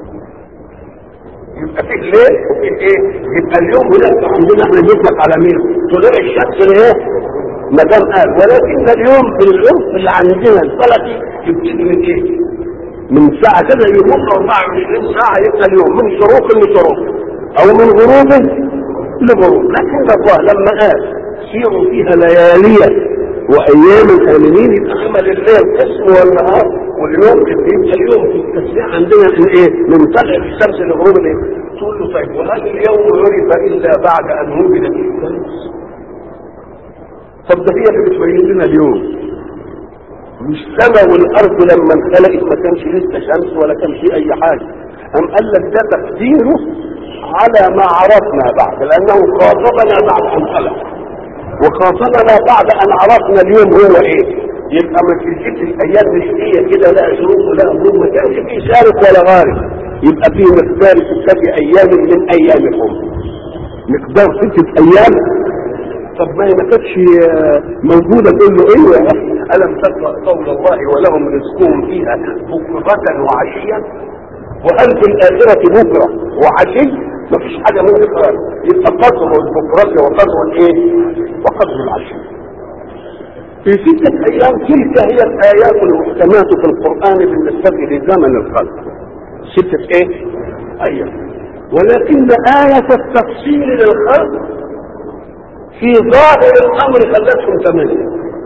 يبقى في الليل وفي ايه، يبقى اليوم هنا عندنا احنا بنطلق على مين؟ طلوع الشمس الايه ما دام قال، ولكن اليوم في العرف اللي عندنا الفلكي يبتدي من ايه؟ من ساعة كده يمر أربعة وعشرين ساعة، يبقى اليوم من شروق لشروق او من غروب لغروب. لكن الله لما قال سيروا فيها ليالي وايام امنين، يبقى عمل الليل قسم والنهار، واليوم يبقى اليوم في التسبيح عندنا من ايه؟ من طلع الشمس لغروب الايه؟ تقول له طيب وهل اليوم عرف الا بعد ان وجدت الشمس؟ طب ده هي اللي بتبين لنا اليوم، مش السماء والارض لما انخلقت ما كانش لسه شمس ولا كان في اي حاجه. ام قال لك ده تقديره على ما عرفنا بعد، لانه خاطبنا بعد ان خلق، وخاطبنا بعد ان عرفنا اليوم هو ايه. يبقى ما في ست ايام مش هي كده لا شروق ولا غروب، ما كانش في شارق ولا غارب، يبقى في مقدار ستة ايام من ايامكم، مقدار ستة ايام. طب ما هي ما كانتش موجوده تقول له ايه يا اخي؟ الم تقرا قول الله ولهم رزقهم فيها بكره وعشيا، وهل في الاخره بكره وعشي؟ ما فيش حاجه من الاخره، يبقى قدر البكره وقدر الايه؟ وقدر العشي. في ستة ايام تلك هي الايات المحكمات في القران بالنسبه لزمن الخلق. ستة ايه؟ ايام. ولكن آية التفصيل للخلق في ظاهر الامر خلتهم ثمانية.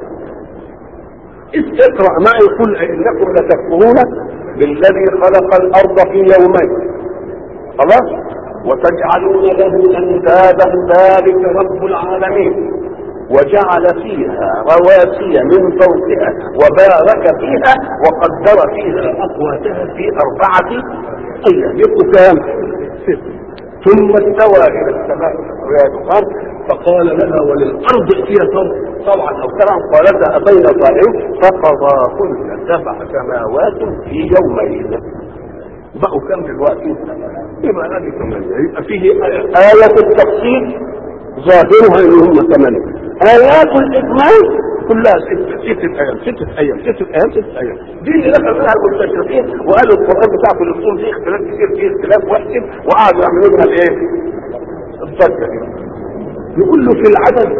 إذ اقرأ ما يقول انكم لتكفرون بالذي خلق الارض في يومين، خلاص، وتجعلون له اندادا ذلك رب العالمين، وجعل فيها رواسي من فوقها وبارك فيها وقدر فيها اقواتها في اربعة ايام. يبقوا كام؟ ست. ثم استوى الى السماء ويا فقال لها وللارض ائتيا طبعا او كرها، قالتا اتينا طائعين، فقضاهن سبع سماوات في يومين. بقوا كم دلوقتي؟ يبقى هذه ثمانية. يبقى فيه آية التفصيل ظاهرها ان هم ثمانية، آيات الإجمال كلها ستة ستة أيام ستة أيام ستة أيام ستة أيام. دي اللي دخل فيها المستشرقين وقالوا القرآن بتاعكم الأصول فيه اختلاف كثير، فيه اختلاف واحد، وقعدوا يعملوا لها الإيه؟ الضجة دي. يقول له في العدد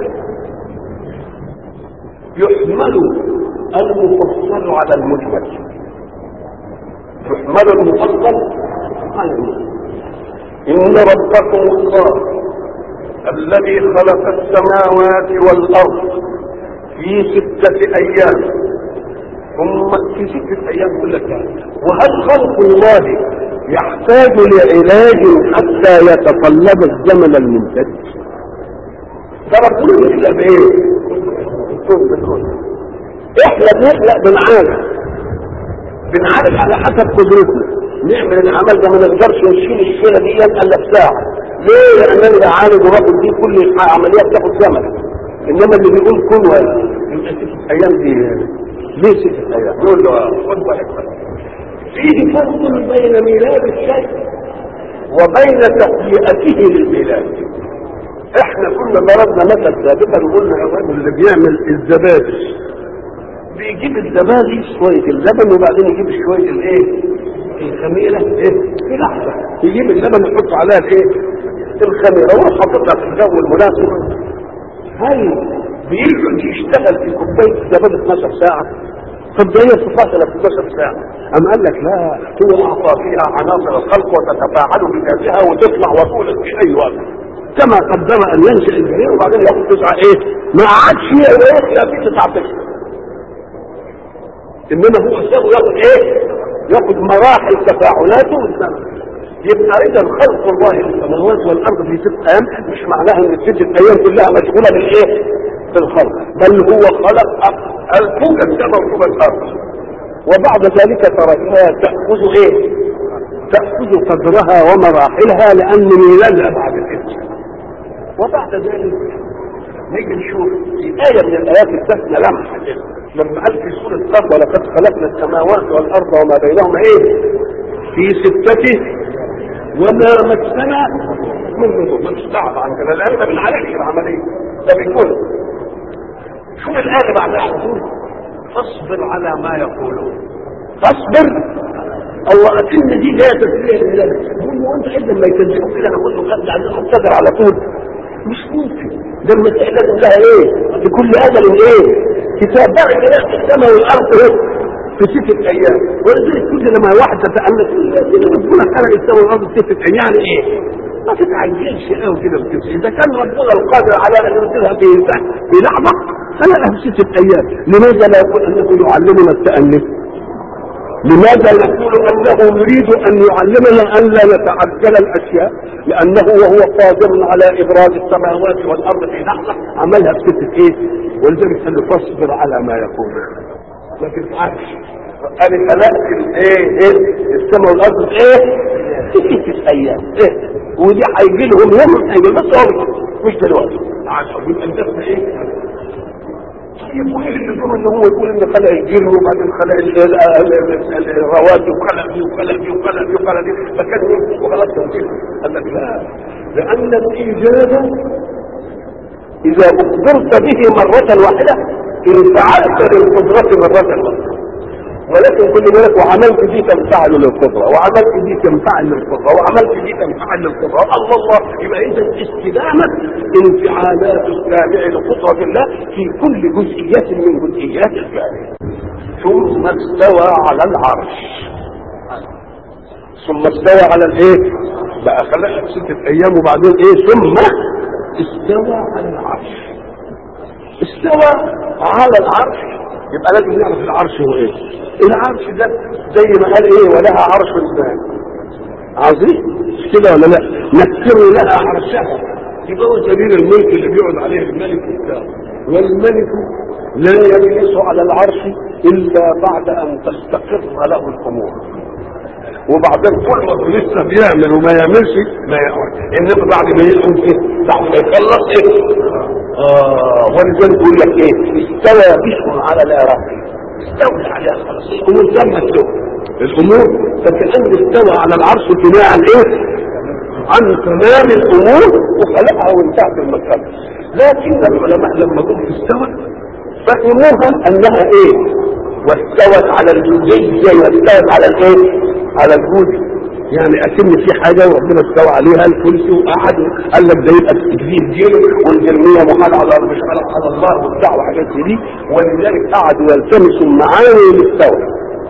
يحمل المفصل على المجمل، يحمل المفصل على المجمل. إن ربكم الله الذي خلق السماوات والأرض في ستة أيام، ثم في ستة أيام كل كان. وهل خلق الله يحتاج لعلاج حتى يتطلب الزمن الممتد؟ فربنا يخلق بايه؟ احنا بنخلق بنعالج بنعالج على حسب قدرتنا. نعمل العمل ده ما نقدرش نشيل الشيله دي الا في ساعه. ليه؟ لاننا بعالج وناخد دي كل عمليات تاخد زمن. انما اللي بيقول كل يبقى ست ايام دي ليه ست ايام؟ نقول له خد بالك فيه فرق بين ميلاد الشيء وبين تهيئته للميلاد. احنا كنا ضربنا مثل سابقا وقلنا الراجل اللي بيعمل الزبادي بيجيب الزبادي شويه اللبن وبعدين يجيب شويه الايه؟ الخميره ايه؟ في لحظه يجيب اللبن يحط عليها الايه؟ الخميره ويروح حاططها في الجو المناسب. هل بيقعد يشتغل في كوبايه الزبادي اثناشر ساعه. طب ده هي تفاصل اثناشر ساعه. أم قال لك لا، هو اعطى فيها عناصر الخلق وتتفاعل بذاتها وتطلع وتولد في اي وقت كما قدم ان ينشا الجنين وبعدين ياخد تسعه ايه؟ ما عادش يخلق في تسعه تسعه. انما هو سابه ياخد ايه؟ ياخد مراحل تفاعلاته والزمن. يبقى اذا خلق الله السماوات والارض في ست ايام مش معناها ان الست ايام كلها مشغوله بالايه؟ بالخلق، بل هو خلق الفوق السماء وفوق الارض، وبعد ذلك تركها تاخذ ايه؟ تاخذ قدرها ومراحلها لان ميلادها بعد كده. وبعد ذلك نيجي نشوف في ايه من الايات التسنى لمحه كده لما قال في سوره القاف ولقد خلقنا السماوات والارض وما بينهما ايه؟ في سته وما مسنا من نظر. ما تستعب عن كده لان ده بالعلاج العمليه ده بيكون. شو الايه بعدها تقول فاصبر على ما يقولون. فاصبر الله اكن دي جايه تسليه لله. يقول له انت اذا ما يكذبوا كده انا اقول له خد عندنا مقتدر على طول. مش ممكن. ده المسائله كلها ايه؟ لكل اجل ايه؟ كتاب بقى كده في السماء والارض ايه؟ في ستة ايام. ولذلك كل لما واحد تتأمل كده ربنا خلق السماء والارض في ستة ايام يعني ايه؟ ما تتعجلش قوي كده بكده. اذا كان ربنا القادر على ان ينزلها في في لحظه خلقها في ستة ايام. لماذا لا يقول انه يعلمنا التأني؟ لماذا نقول انه يريد ان يعلمنا ان لا نتعجل الاشياء؟ لانه وهو قادر على ابراز السماوات والارض في لحظه عملها في ستة ايه؟ ولذلك قال له فاصبر على ما يقولون. ما تتعبش. انا خلقت الايه ايه السماء والارض ايه في ستة ايام ايه ودي هيجي لهم يوم هيجي بس هو مش دلوقتي عشان يبقى انت ايه. طيب وايه اللي يقول ان هو يقول ان خلق الجن وبعدين خلق الرواتب وخلق دي وخلق دي وخلق دي وخلق دي فكان وخلاص تنزيل. قال لك لا، لان الايجاد اذا اخبرت به مره واحده انفعلت للقدره مره واحده، ولكن كل ذلك وعملت دي تنفعل للقدره وعملت دي تنفعل للقدره وعملت دي تنفعل للقدره. الله الله يبقى اذا استدامه انفعالات السامع لقدره الله في كل جزئيات من جزئيات الفعل. ثم استوى على العرش. ثم استوى على الايه؟ بقى خلقها في ستة ايام وبعدين ايه؟ ثم استوى على العرش. استوى على العرش يبقى لازم نعرف العرش هو ايه. العرش ده زي ما قال ايه ولها عرش ثاني عظيم مش كده ولا لا؟ نكر لها عرشها. يبقى هو سبيل الملك اللي بيقعد عليه الملك بتاعه. والملك لا يجلس على العرش الا بعد ان تستقر له الامور. وبعدين كل ما لسه بيعمل وما يعملش ما يعمل انما بعد ما يقوم ايه؟ بعد ما يخلص ايه؟ اه ولذلك يقول لك ايه؟ استوى بشر على العراق. استولى عليها خلاص الامور تمت له الامور. فكأن استوى على العرش بناء عن ايه؟ عن تمام الامور وخلقها وانتهت المكان. لكن العلماء لما قلت استوى فهموها انها ايه؟ واستوت على الجودية واستوت على الايه؟ على الجود. يعني اكن في حاجه وربنا استوى عليها الكرسي وقعد قال لك ده يبقى تجديد جيل والجرميه محال على مش على الله وبتاع وحاجات دي. ولذلك قعدوا يلتمسوا معاني الاستوى.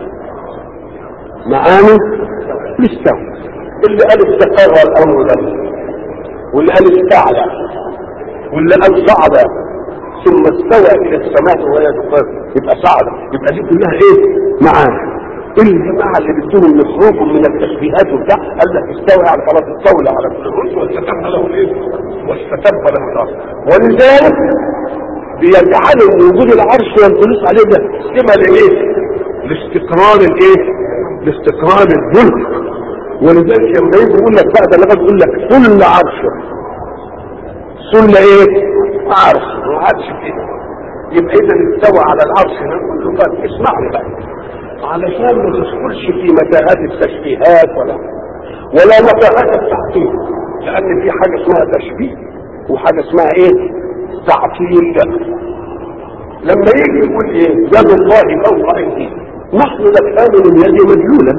معاني الاستوى اللي قال استقر الامر ده واللي قال استعلى واللي قال صعد ثم استوى الى السماء وهي تقر يبقى صعد. يبقى دي كلها ايه؟ معاني. الجماعه اللي بدون مخروج من التشبيهات وبتاع قال لك استوى على خلاص استولى على كل الرسل واستتب له الايه؟ واستتب له الارض. ولذلك بيجعلوا وجود العرش والجلوس عليه ده سمه لايه؟ لاستقرار الايه؟ لاستقرار الملك. ولذلك لما يجي يقول لك بقى ده لما يقول لك سل عرشه سل ايه؟ عرش ما عادش كده. يبقى اذا استوى على العرش نقول له طيب اسمعني بقى علشان ما تدخلش في متاهات التشبيهات ولا ولا متاهات التعطيل. لان في حاجه اسمها تشبيه وحاجه اسمها ايه؟ تعطيل. لما يجي يقول ايه؟ يد الله فوق ايديهم نحن نفهم اليد مدلولا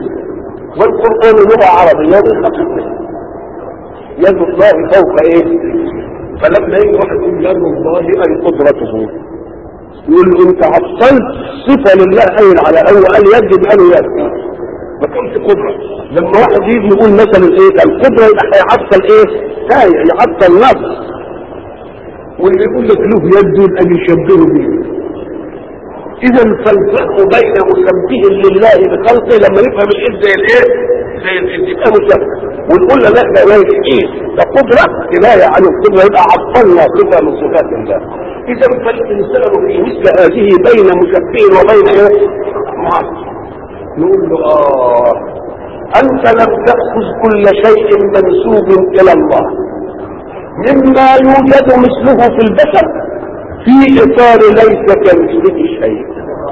والقران لغه عربيه بالحقيقه. يد الله فوق ايه؟ فلما يجي واحد يقول يد الله اي قدرته، يقول له انت عطلت صفه لله قايل على هو قال يد يبقى له يد، ما كانش قدره. لما واحد يجي يقول مثلا ايه القدره يبقى هيعطل ايه؟ يعطل نفس، واللي يقول لك له يد يبقى بيشبهه بيه. اذا فالفرق بين مشبه لله بخلقه لما نفهم الايد زي الايه؟ زي الايد يبقى مشبه، ونقول له لا ده مش ايد ده قدره كنايه عن القدره، يبقى عطلنا صفه من صفات الله. اذا فالانسان في مثل هذه بين مشبه وبين ايه؟ معطل. نقول له اه انت لم تاخذ كل شيء منسوب الى الله مما يوجد مثله في البشر في اطار ليس كمثله شيء.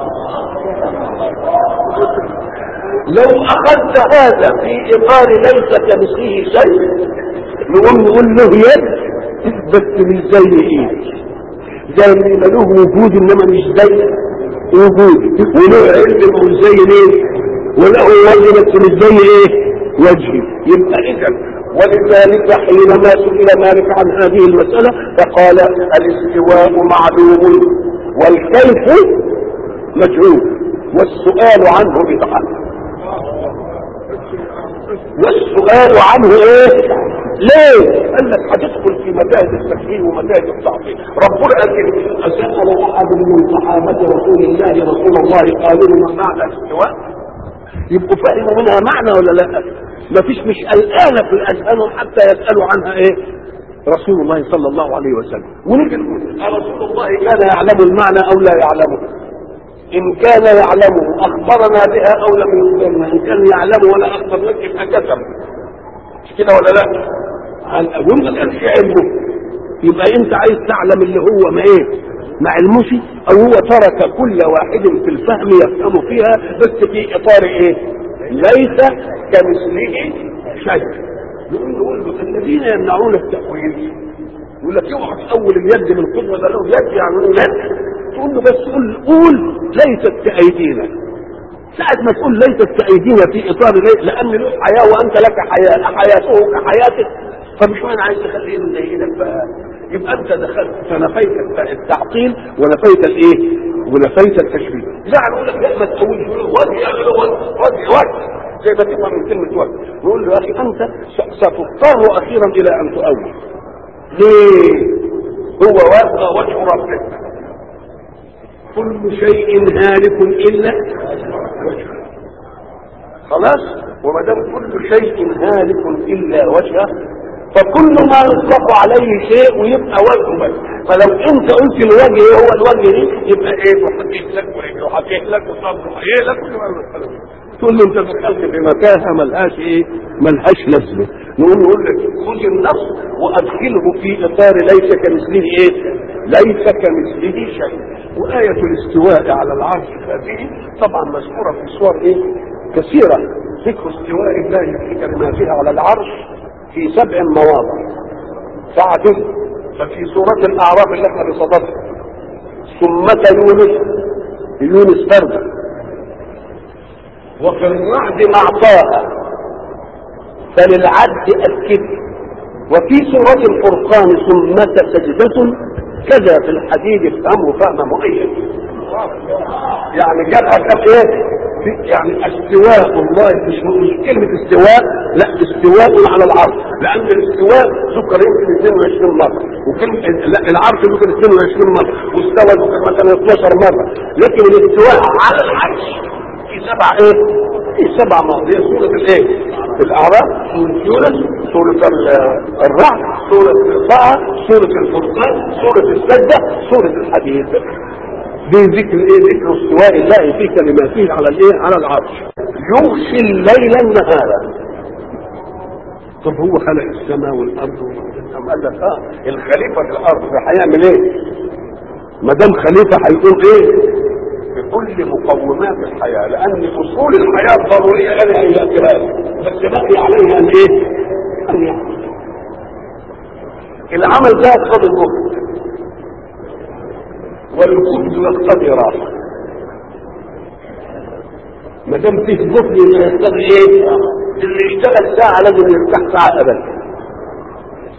لو اخذت هذا في اطار ليس كمثله شيء نقوم نقول له يد بس مش زي ايد، زي ما له وجود انما مش زي وجود، وله علم مش زي ليه، وله وجه بس مش زي ايه وجهي. يبقى اذا ولذلك حينما سئل مالك عن هذه المسألة فقال الاستواء معلوم والكيف مجهول والسؤال عنه بدعة. والسؤال عنه ايه؟ ليه؟ قال لك هتدخل في متاهة التكفير ومتاهة التعطيل. ربنا قال أسأل أحد من صحابة رسول الله رسول الله قالوا ما معنى الاستواء؟ يبقوا فهموا منها معنى ولا لا؟ ما فيش مش قلقانه في الاذهان حتى يسالوا عنها ايه؟ رسول الله صلى الله عليه وسلم. ونيجي نقول رسول الله كان يعلم المعنى او لا يعلمه؟ ان كان يعلمه اخبرنا بها او لم يخبرنا، ان كان يعلمه ولا اخبرناك يبقى كتب، مش كده ولا لا؟ وما كانش علمه يبقى انت عايز تعلم اللي هو ما ايه؟ ما علموش، او هو ترك كل واحد في الفهم يفهم فيها بس في اطار ايه؟ ليس كمثله شيء. نقول له الذين يمنعون التأويل يقول لك اوعى تأول اليد من قدرة ده له يد، يعني لا تقول له بس قول قول ليست كأيدينا. ساعة ما تقول ليست كأيدينا في إطار ليس، لأن له حياة وأنت لك حياة، حياته كحياتك، فمش معنى عايز تخليه من ايدك بقى. يبقى أنت دخلت فنفيت التعطيل ونفيت الإيه؟ ونفيت التشبيه. زعل يقول لك لا ما تقولش وجه وجه وجه زي ما تفهم من كلمة وجه. نقول له يا أخي أنت ستضطر أخيرا إلى أن تؤول. ليه؟ هو وجه وجه ربك. كل شيء هالك إلا وجهه. خلاص؟ وما دام كل شيء هالك إلا وجهه فكل ما يطلق عليه شيء ويبقى وجهه بس. فلو انت قلت الوجه هو الوجه دي يبقى ايه؟ وحكيت لك ورجله وحكيت لك وصبر وحكيت لك تقول له انت دخلت في متاهه ملهاش ايه؟ ملهاش لازمه. نقول نقول لك خذ النص وادخله في اطار ليس كمثله ايه؟ ليس كمثله شيء. وآية الاستواء على العرش هذه طبعا مذكورة في صور ايه؟ كثيرة. ذكر استواء الله في كلماتها على العرش في سبع مواضع فعدل. ففي سورة الأعراف اللي احنا بصددها ثم يونس يونس برد، وفي الرعد مع طه فللعد أكد، وفي سورة الفرقان ثم سجدة كذا في الحديد افهمه فهم مؤيد. يعني جابها كم ايه؟ يعني استواء الله مش كلمة استواء، لا استواء على العرش، لأن الاستواء ذكر يمكن اثنين وعشرين مرة، وكلمة لا العرش ذكر اثنين وعشرين مرة، واستوى ذكر مثلا اثناشر مرة، لكن الاستواء على العرش في سبع ايه؟ في سبع مواضيع. سورة الايه؟ الأعراف، سورة يونس، سورة الرعد، سورة طه، سورة الفرقان، سورة السجدة، سورة الحديد. دي ذكر ايه؟ ذكر استواء الله في كلماته على الايه؟ على العرش. يغشي الليل النهار. طب هو خلق السماء والارض والسماء، قال لك اه الخليفه في الارض هيعمل ايه؟ ما دام خليفه هيقول ايه؟ بكل مقومات الحياه، لان اصول الحياه ضروريه غير الاعتراف، بس بقي عليها ان ايه؟ ان يعمل. العمل ده يقتضي الجهد، والجهد يقتضي راحه. ما دام فيه جهد يقتضي ايه؟ اللي يشتغل ساعه لازم يرتاح ساعه ابدا.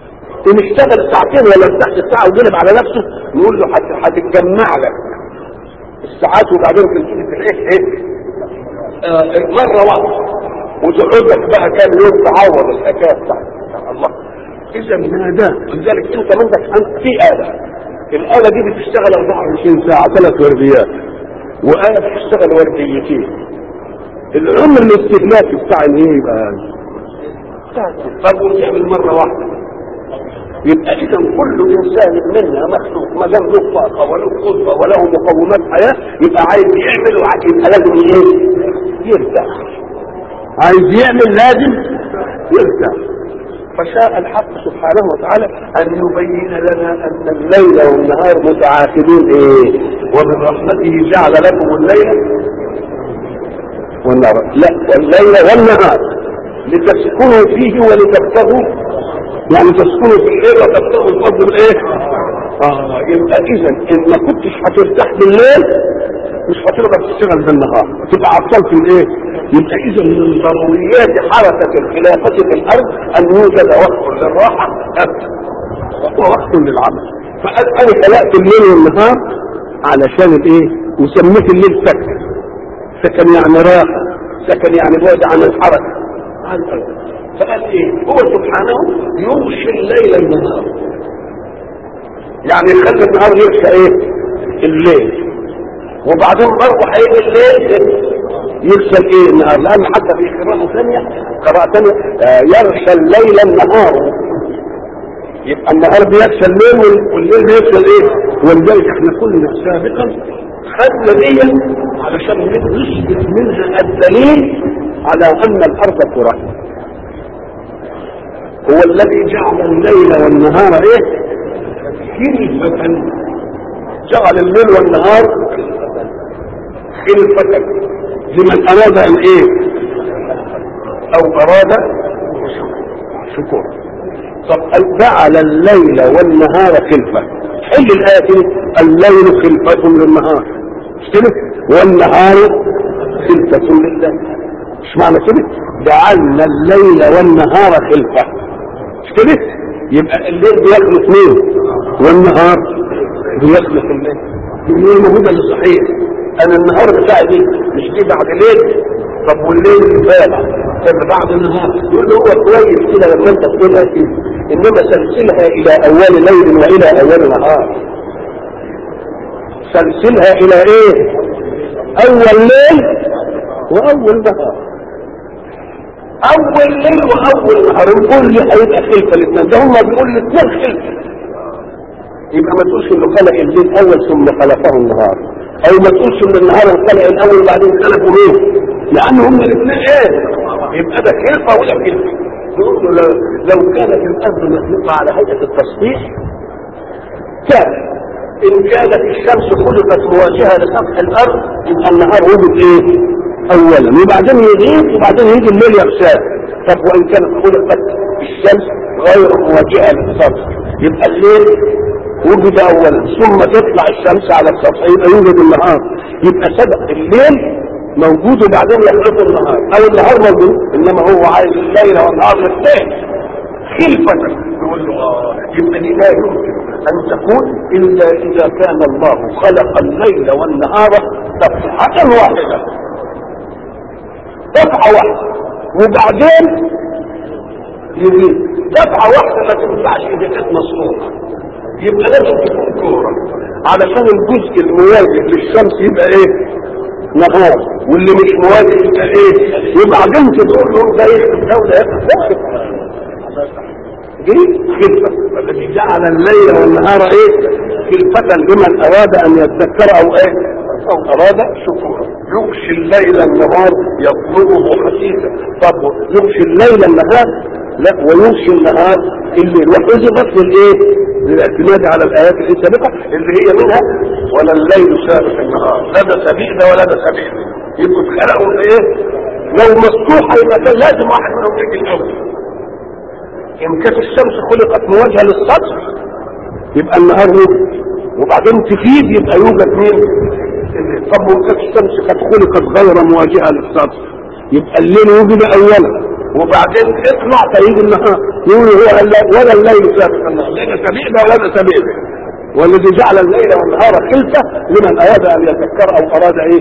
ان اشتغل ساعتين ولا تحت الساعه وقلب على نفسه نقول له هتتجمع لك الساعات وبعدين تنتهي في الايه ايه آه مره واحده وتقعد لك بقى كام يوم تعوض الحكايه بتاعتك. الله، اذا ما ده لذلك انت منك في اله، الاله دي بتشتغل أربعة وعشرين ساعه ثلاث ورديات، واله بتشتغل ورديتين. العمر الاستهلاكي بتاع الايه يبقى طب وتعمل مره واحده. يبقى اذا كل انسان منا مخلوق ما دام له طاقه وله قدره وله مقومات حياه يبقى عايز يعمل وعايز يبقى لازم ايه؟ يرتاح. عايز يعمل لازم يرتاح. فشاء الحق سبحانه وتعالى ان يبين لنا ان الليل والنهار متعاقبين ايه؟ ومن رحمته جعل لكم الليل والنهار، لا والليل والنهار لتسكنوا فيه ولتبتغوا، يعني تسكنوا في الليل وتبتغوا الفضل بايه؟ اه يبقى اذا ان ما كنتش هترتاح بالليل مش هتقدر تشتغل بالنهار، تبقى عطلت الايه؟ يبقى اذا من ضروريات حركه الخلافه في الارض ان يوجد وقت للراحه ووقت للعمل. فقال انا خلقت الليل والنهار علشان الايه؟ وسميت الليل سكن. سكن يعني راحه، سكن يعني بعد عن الحركه عن الارض. فقال ايه؟ هو سبحانه يغشي الليل النهار، يعني يخلي النهار يغشى ايه؟ الليل، وبعدين برضه هيجي الليل يغشى الايه؟ النهار، لان حتى في قراءة ثانية قراءة ثانية آه يغشى الليل النهار، يبقى النهار بيغشى الليل والليل بيغشى الايه؟ ولذلك احنا كنا سابقا خدنا دي علشان نثبت منها الدليل على ان الارض كرة. هو الذي جعل الليل والنهار ايه؟ خلفة، جعل الليل والنهار خلفة لمن اراد ان ايه؟ او اراد شكور. طب جعل الليل والنهار خلفة، حل الآية دي الليل خلفة للنهار مش كده؟ والنهار خلفة لله، مش معنى كده؟ جعلنا الليل والنهار خلفة مش كده؟ يبقى الليل بيخلف مين؟ والنهار بيخلف الليل. الليل ما هو ده اللي صحيح. انا النهار بتاعي دي مش دي بعد ليل، طب والليل اللي فات كان بعد النهار. يقول له هو كويس كده لما انت تقولها كده، انما سلسلها الى اول ليل والى اول نهار. سلسلها الى ايه؟ اول ليل واول نهار. اول ليل واول نهار نقول لي هيبقى خلفه الاثنين، ده هم بيقول لي اثنين خلفه. يبقى ما تقولش انه خلق الليل اول ثم خلقه النهار، او ما تقولش ان النهار خلق الاول وبعدين خلقه ليه؟ لان هم الاثنين ايه؟ يبقى ده خلفه ولا خلفه. نقول له لو, لو كانت الارض مخلوقه على هيئه التصحيح كان ان كانت الشمس خلقت مواجهه لسطح الارض يبقى النهار وجد ايه؟ اولا وبعدين يغيب وبعدين يجي الليل يغشاه. طب وان كانت خلقت الشمس غير مواجهه للسطح يبقى الليل وجد اولا ثم تطلع الشمس على السطح يبقى يوجد النهار. يبقى سبق الليل موجود وبعدين يخلق النهار، او النهار موجود انما هو عايز الليل والنهار الاثنين خلفة. يقول له اه يبقى دي لا يمكن ان تكون الا اذا كان الله خلق الليل والنهار دفعة واحدة، دفعة واحدة وبعدين يزيد دفعة واحدة ما تنفعش اذا كانت مصنوعة، يبقى لازم تكون كورة علشان الجزء المواجه للشمس يبقى ايه؟ نهار، واللي مش مواجه يبقى ايه؟ وبعدين تقول له ده يخلف ده وده يخلف دي خلفة. الذي جعل الليل والنهار ايه؟ خلفة لمن اراد ان يذكر او ايه؟ او اراد شكورا. يغشي الليل النهار يطلبه حثيثا. طب يغشي الليل النهار؟ لا، ويغشي النهار الليل، وحذفت للايه؟ للاعتماد على الايات السابقه اللي هي منها ولا الليل سابق النهار، لا ده سبيق ده ولا ده سبيق. يبقوا اتخلقوا ايه؟ لو مفتوحه يبقى كان لازم واحد منهم يجي الاول. ان كانت الشمس خلقت مواجهه للسطح يبقى النهار يوجد وبعدين تفيد يبقى يوجد مين؟ طب وان كانت الشمس قد خلقت غير مواجهه للسطح يبقى الليل وجد اولا وبعدين اطلع فيجي النهار يقول هو ولا الليل سابق النهار، لا سبيعنا ولا سبيعنا، والذي جعل الليل والنهار خلفه لمن اراد ان يذكر او اراد ايه.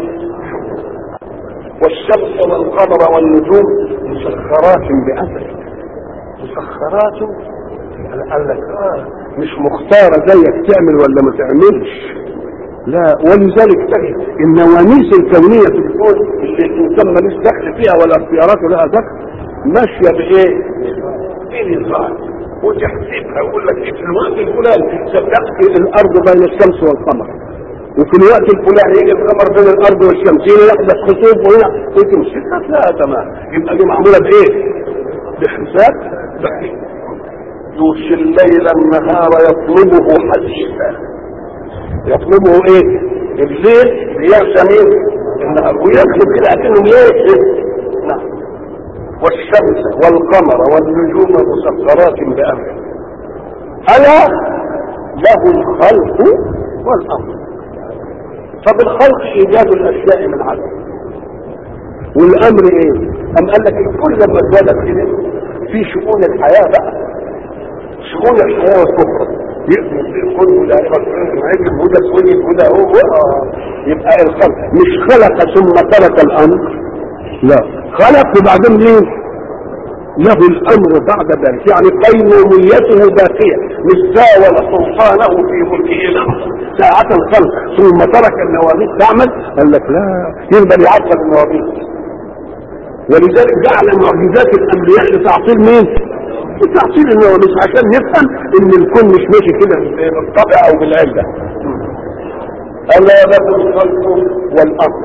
والشمس والقمر والنجوم مسخرات بأمره. مسخرات قال لك اه مش مختاره زيك تعمل ولا ما تعملش، لا. ولذلك تجد النواميس الكونيه في الكون اللي الانسان مالوش دخل فيها ولا اختياراته لها دخل ماشيه بايه؟ بنظام وتحسبها ويقول لك في الوقت الفلاني ستأتي الارض بين الشمس والقمر، وفي الوقت الفلاني يجي القمر بين الارض والشمس، هنا يحدث خسوف وهنا تمشي. لا تمام، يبقى دي معموله بايه؟ بحساب دقيق. يغشي الليل النهار يطلبه حثيثا. يطلبه ايه؟ الليل بيغشى مين؟ النهار، ويكتب كده اكنه ليل. نعم. والشمس والقمر والنجوم مسخرات بأمره ألا له الخلق والأمر. طب الخلق ايجاد الاشياء من عدم، والامر ايه؟ ام قال لك الكل لما اتولد كده في شؤون الحياه بقى، شؤون الحياه والكفر يقول ولا يقول وده سويد وده هو يبقى الخلق مش خلق ثم ترك الامر، لا خلق وبعدين مين له الامر بعد ذلك، يعني قيموميته باقيه مش زاول سلطانه في ملكه الامر ساعة الخلق ثم ترك النواميس تعمل. قال لك لا، يقدر يعطل النواميس. ولذلك جعل معجزات الانبياء لتعطيل مين؟ لتعطيل النواميس، عشان نفهم ان الكون مش ماشي كده بالطبع او بالعله. الا له الخلق والامر.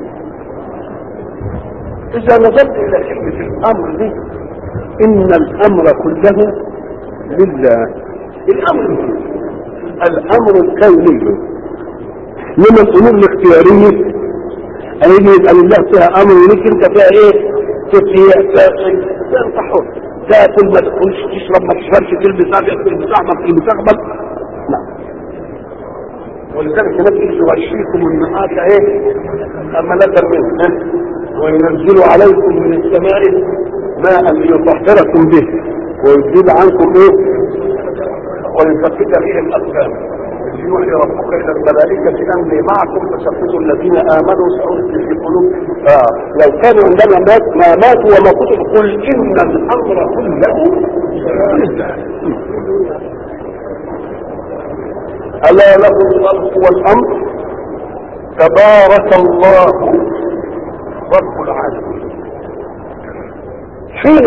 اذا نظرت الى كلمه الامر دي ان الامر كله لله. الامر الامر الكوني من الامور الاختياريه هيجي يبقى لله فيها امر وليك انت فيها ايه؟ تطيع تاكل انت حر، تاكل ما تاكلش، تشرب ما تشربش، تلبس ابيض تلبس احمر تلبس اخضر. نعم. ولذلك هناك يغشيكم النهار ايه؟ امانه منه وينزل عليكم من السماء ماء ليطهركم به ويزيد عنكم ايه؟ ويثبت به الاقدام. يوحي ربك الى الملائكه اني معكم فثبتوا الذين امنوا سألقي في قلوب. آه. لو كانوا عندما مات ما ماتوا وما قتلوا قل ان الامر كله لله. الا له الخلق والامر تبارك الله رب العالمين. حين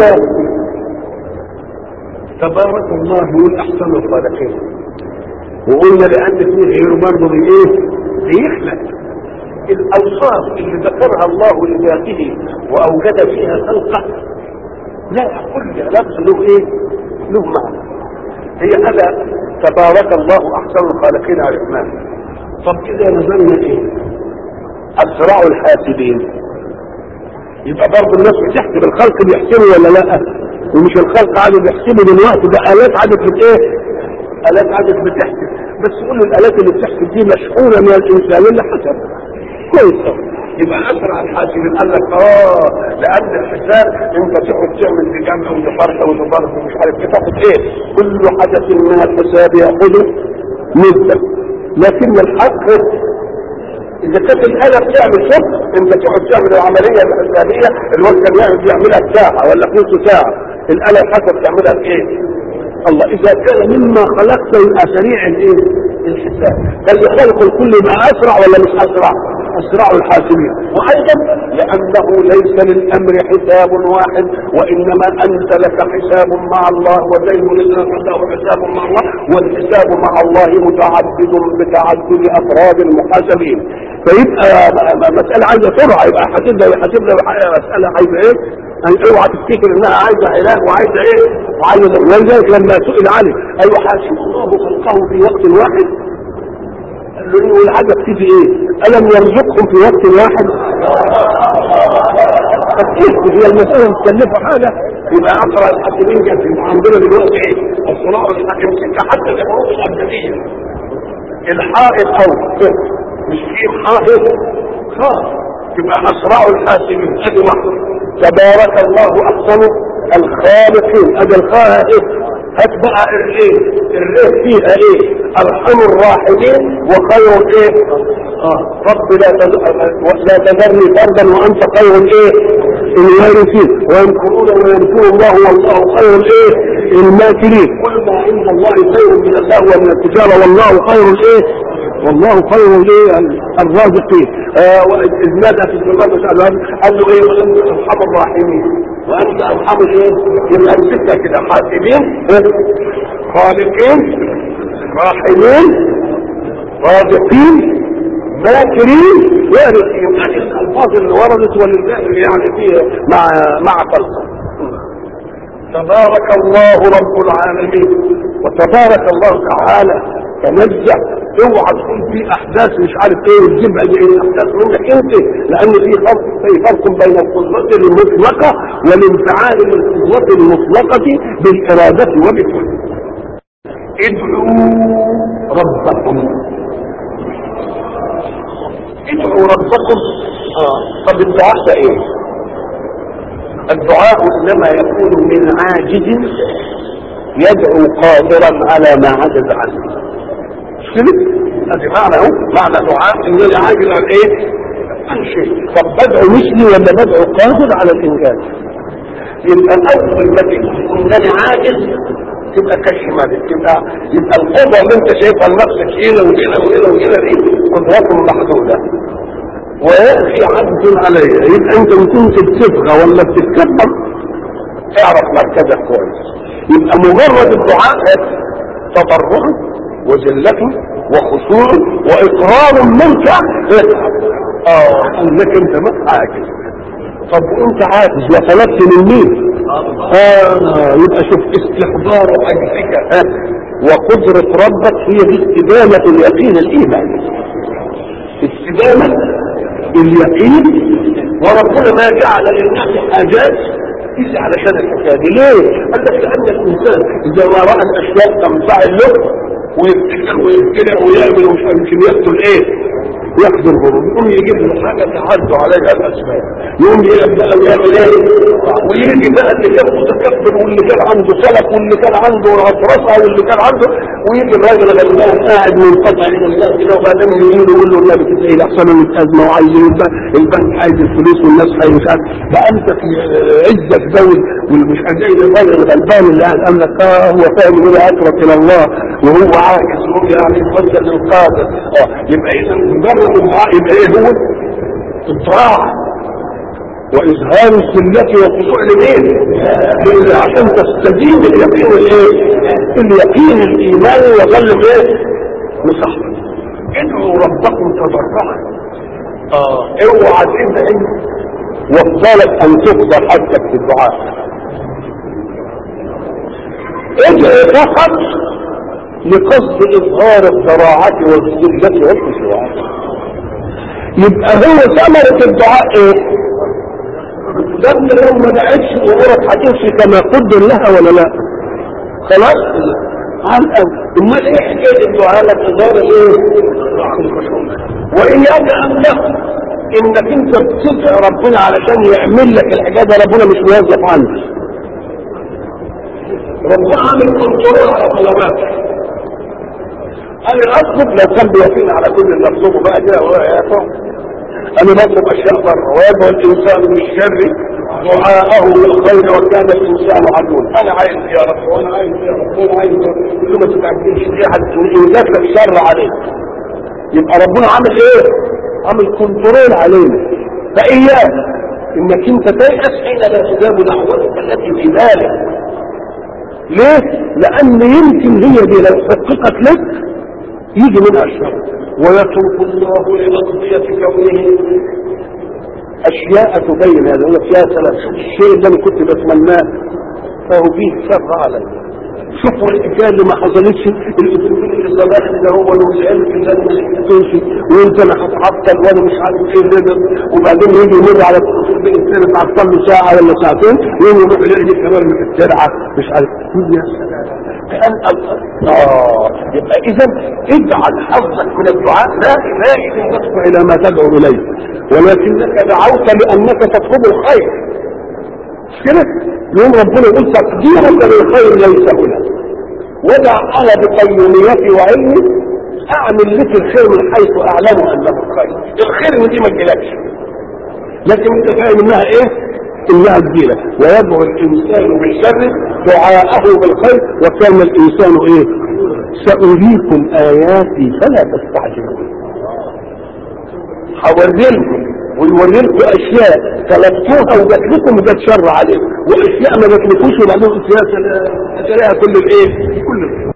تبارك الله يقول احسن الخالقين، وقلنا لان فيه غيره برضه بايه؟ بيخلق. الاوصاف اللي ذكرها الله لذاته واوجد فيها خلقه لا كل لفظ له ايه؟ له معنى. هي الا تبارك الله احسن الخالقين عرفناه. طب اذا نزلنا ايه؟ اسرع الحاسبين. يبقى برضه الناس بتحسب الخلق بيحسبوا ولا لا؟ ومش الخلق عادي بيحسبوا دلوقتي، ده الات عادت بت ايه؟ الات عادت بتحسب. بس قول الالات اللي بتحسب دي مشحونه من الانسان اللي حسب كويس. يبقى اسرع الحاسبين قال لك اه لان الحساب انت تقعد تعمل في جمع وتفرق وتفرق ومش عارف ايه تاخد ايه؟ كل حدث من الحساب ياخذه مده، لكن الحق اذا كانت الاله بتعمل شغل انت تقعد تعمل العمليه الحسابيه الوقت كان يقعد يعملها ساعه ولا نص ساعه، الاله الحسب تعملها في ايه؟ الله اذا كان مما خلقت يبقى سريع الايه؟ الحساب. فالخلق الكل يبقى اسرع ولا مش اسرع؟ اسرع الحاسبين. وايضا لانه ليس للامر حساب واحد، وانما انت لك حساب مع الله وزين لك له حساب مع الله، والحساب مع الله متعدد بتعدد افراد المحاسبين. فيبقى مساله عايزه سرعه، يبقى حاسبها ويحاسبها مساله عايزه ايه؟ اوعى تفتكر انها عايزه علاج وعايزه ايه؟ وعايزه. ولذلك لما سئل عليه اي يحاسب الله خلقه في وقت واحد؟ قال له ايه؟ والعجب تيجي ايه؟ الم يرزقهم في وقت واحد؟ طب هي المساله متكلفه حاجه؟ يبقى اسرع الحاكمين كانت عندنا دلوقتي ايه؟ الصراع الحاكم حتى الحروب الابديه. الحائط او مش في حائط خاص، يبقى اسرع الحاسبين. ادي واحده تبارك الله احسن الخالقين. ادي الخاء ايه؟ هات بقى الايه؟ الريه فيها ايه؟ ارحم الراحمين وخير ايه؟ اه رب لا لا تذرني فردا وانت خير الايه؟ الوارثين. ويمكرون ويمكر الله والله خير الايه؟ الماكرين. قل ما عند الله خير من الله ومن التجاره والله خير الايه؟ والله خير الايه؟ الرازقين. آه اذ نادى في الجمال قال له ايه؟ وانت ارحم الراحمين وانت ارحم الايه؟ يبقى السته كده حاسبين خالقين راحمين رازقين ماكرين وارثين. يعني الالفاظ اللي وردت ولله يعني فيها مع مع خلقه. تبارك الله رب العالمين وتبارك الله تعالى تنزه. اوعى تكون في احداث مش عارف ايه وتجيب ايه احداث منك انت، لان في فرق في فرق بين القدرة المطلقة والانفعال بالقدرة المطلقة بالاراده وبالفعل. ادعوا ربكم ادعوا ربكم. اه طب الدعاء ده ايه؟ الدعاء انما يكون من عاجز يدعو قادرا على ما عجز عنه. شنو؟ ادي معنى اهو، معنى دعاء ان انا عاجز عن ايه؟ عن شيء. طب بدعو مثلي ولا بدعو قادر على الانجاز؟ يبقى اول ما تكون ان انا عاجز تبقى كشف مالك، تبقى يبقى القدره اللي انت شايفها لنفسك هنا وهنا وهنا وهنا دي قدراتهم محدوده. ويأتي عبد عليها. يبقى انت ان كنت بتبغى ولا بتتكبر اعرف مركزك كويس. يبقى مجرد الدعاء تضرع وذلة وخشوع واقرار منك اه انك انت ما عاجز. طب وانت عاجز وطلبت من مين؟ اه يبقى شوف استحضار عجزك اه وقدرة ربك هي دي استدامة اليقين الايماني. استدامة اليقين. وربنا ما جعل للناس حاجات الا علشان الحكايه دي. ليه؟ قال لك لان الانسان اذا ما راى الاشياء تنفعل له ويفتكر ويبتلع ويعمل ومش يمكن يقتل ايه؟ يقدر الغرور. يقوم يجيب له حاجه تعد عليها الاسباب. يقوم يبدا ويعمل ايه؟ ويجي بقى اللي كان متكبر واللي كان عنده سلف واللي كان عنده رصه واللي كان عنده، ويجي الراجل غلبان قاعد منقطع الى الله كده وبعدين يجي له يقول له النبي كده ايه احسن من الازمه وعايزين البنك عايز الفلوس والناس مش عارف بقى انت في عزك ده والمش زي الراجل الغلبان اللي قاعد قال لك اه هو فاهم يقول اكرم الى الله وهو عاجز وهو يعني يفضل للقادر. اه يبقى اذا مجرد الدعاء يبقى ايه هو؟ الطاعه واظهار الذله والخضوع لمين؟ عشان تستزيد اليقين الايه؟ اليقين الايماني يظل ايه؟ مصحبا. ادعوا ربكم تضرعا. اه اوعى تدعي وافضلك ان تقدر حدك في الدعاء. ادعي فقط لقصد اظهار الضراعه والذله والخشوع. يبقى هو ثمره الدعاء ايه؟ ده لو ما دعتش امورك هتمشي كما قدر لها ولا لا؟ خلاص على الاول. امال ايه حكايه الدعاء لك اظهار ايه؟ واياك ان تقل انك انت بتدعي ربنا علشان يعمل لك الحاجات ده. ربنا مش موظف عنك. ربنا عامل كنترول على طلباتك. انا اطلب لو كان بيقين على كل اللي اطلبه بقى كده ويا انا بطلب اشياء بره ويدعو الانسان بالشر دعاءه بالخير وكان الانسان عدوا. انا عايز يا رب وانا عايز يا رب وانا عايز كل ما تتعجلش دي ان جات لك شر عليك. يبقى ربنا عامل ايه؟ عامل كنترول علينا. فاياك انك انت تيأس حين لا تجاب دعوتك التي في بالك. ليه؟ لان يمكن هي دي لو حققت لك يجي منها الشر. ويترك الله لمقضية كونه اشياء تبين هذا. يقول لك يا سلام شوف الشيء اللي انا كنت بتمناه فهو فيه شر علي. شوفوا الحكايه اللي ما حصلتش الاسبوع اللي صباح ده هو والعلم اللي انا مش وانت انا هتعطل وانا مش عارف ايه ده. وبعدين يجي يمر على الانسان تعطل له ساعه ولا ساعتين ويجي يروح يلاقي كمان من السرعه مش عارف. يا سلام كأن اه يبقى اذا اجعل حظك من الدعاء لا دائما تدفع الى ما تدعو اليه، ولكنك دعوت لانك تطلب الخير مش كده؟ يوم ربنا يقول تقديرك للخير ليس هنا، ودع انا بقيوميتي وعلمي اعمل لك الخير من حيث اعلم انه الخير. الخير دي ما تجيلكش، لكن انت فاهم انها ايه؟ انها تجيلك. ويدعو الانسان بالشر دعاءه بالخير وكان الانسان ايه؟ سأريكم اياتي فلا تستعجلون. هوريلكم ونوريلكم اشياء طلبتوها وجات لكم وجات شر عليكم، واشياء ما جاتلكوش وبعدين اشياء تلاقيها كل الايه؟ كل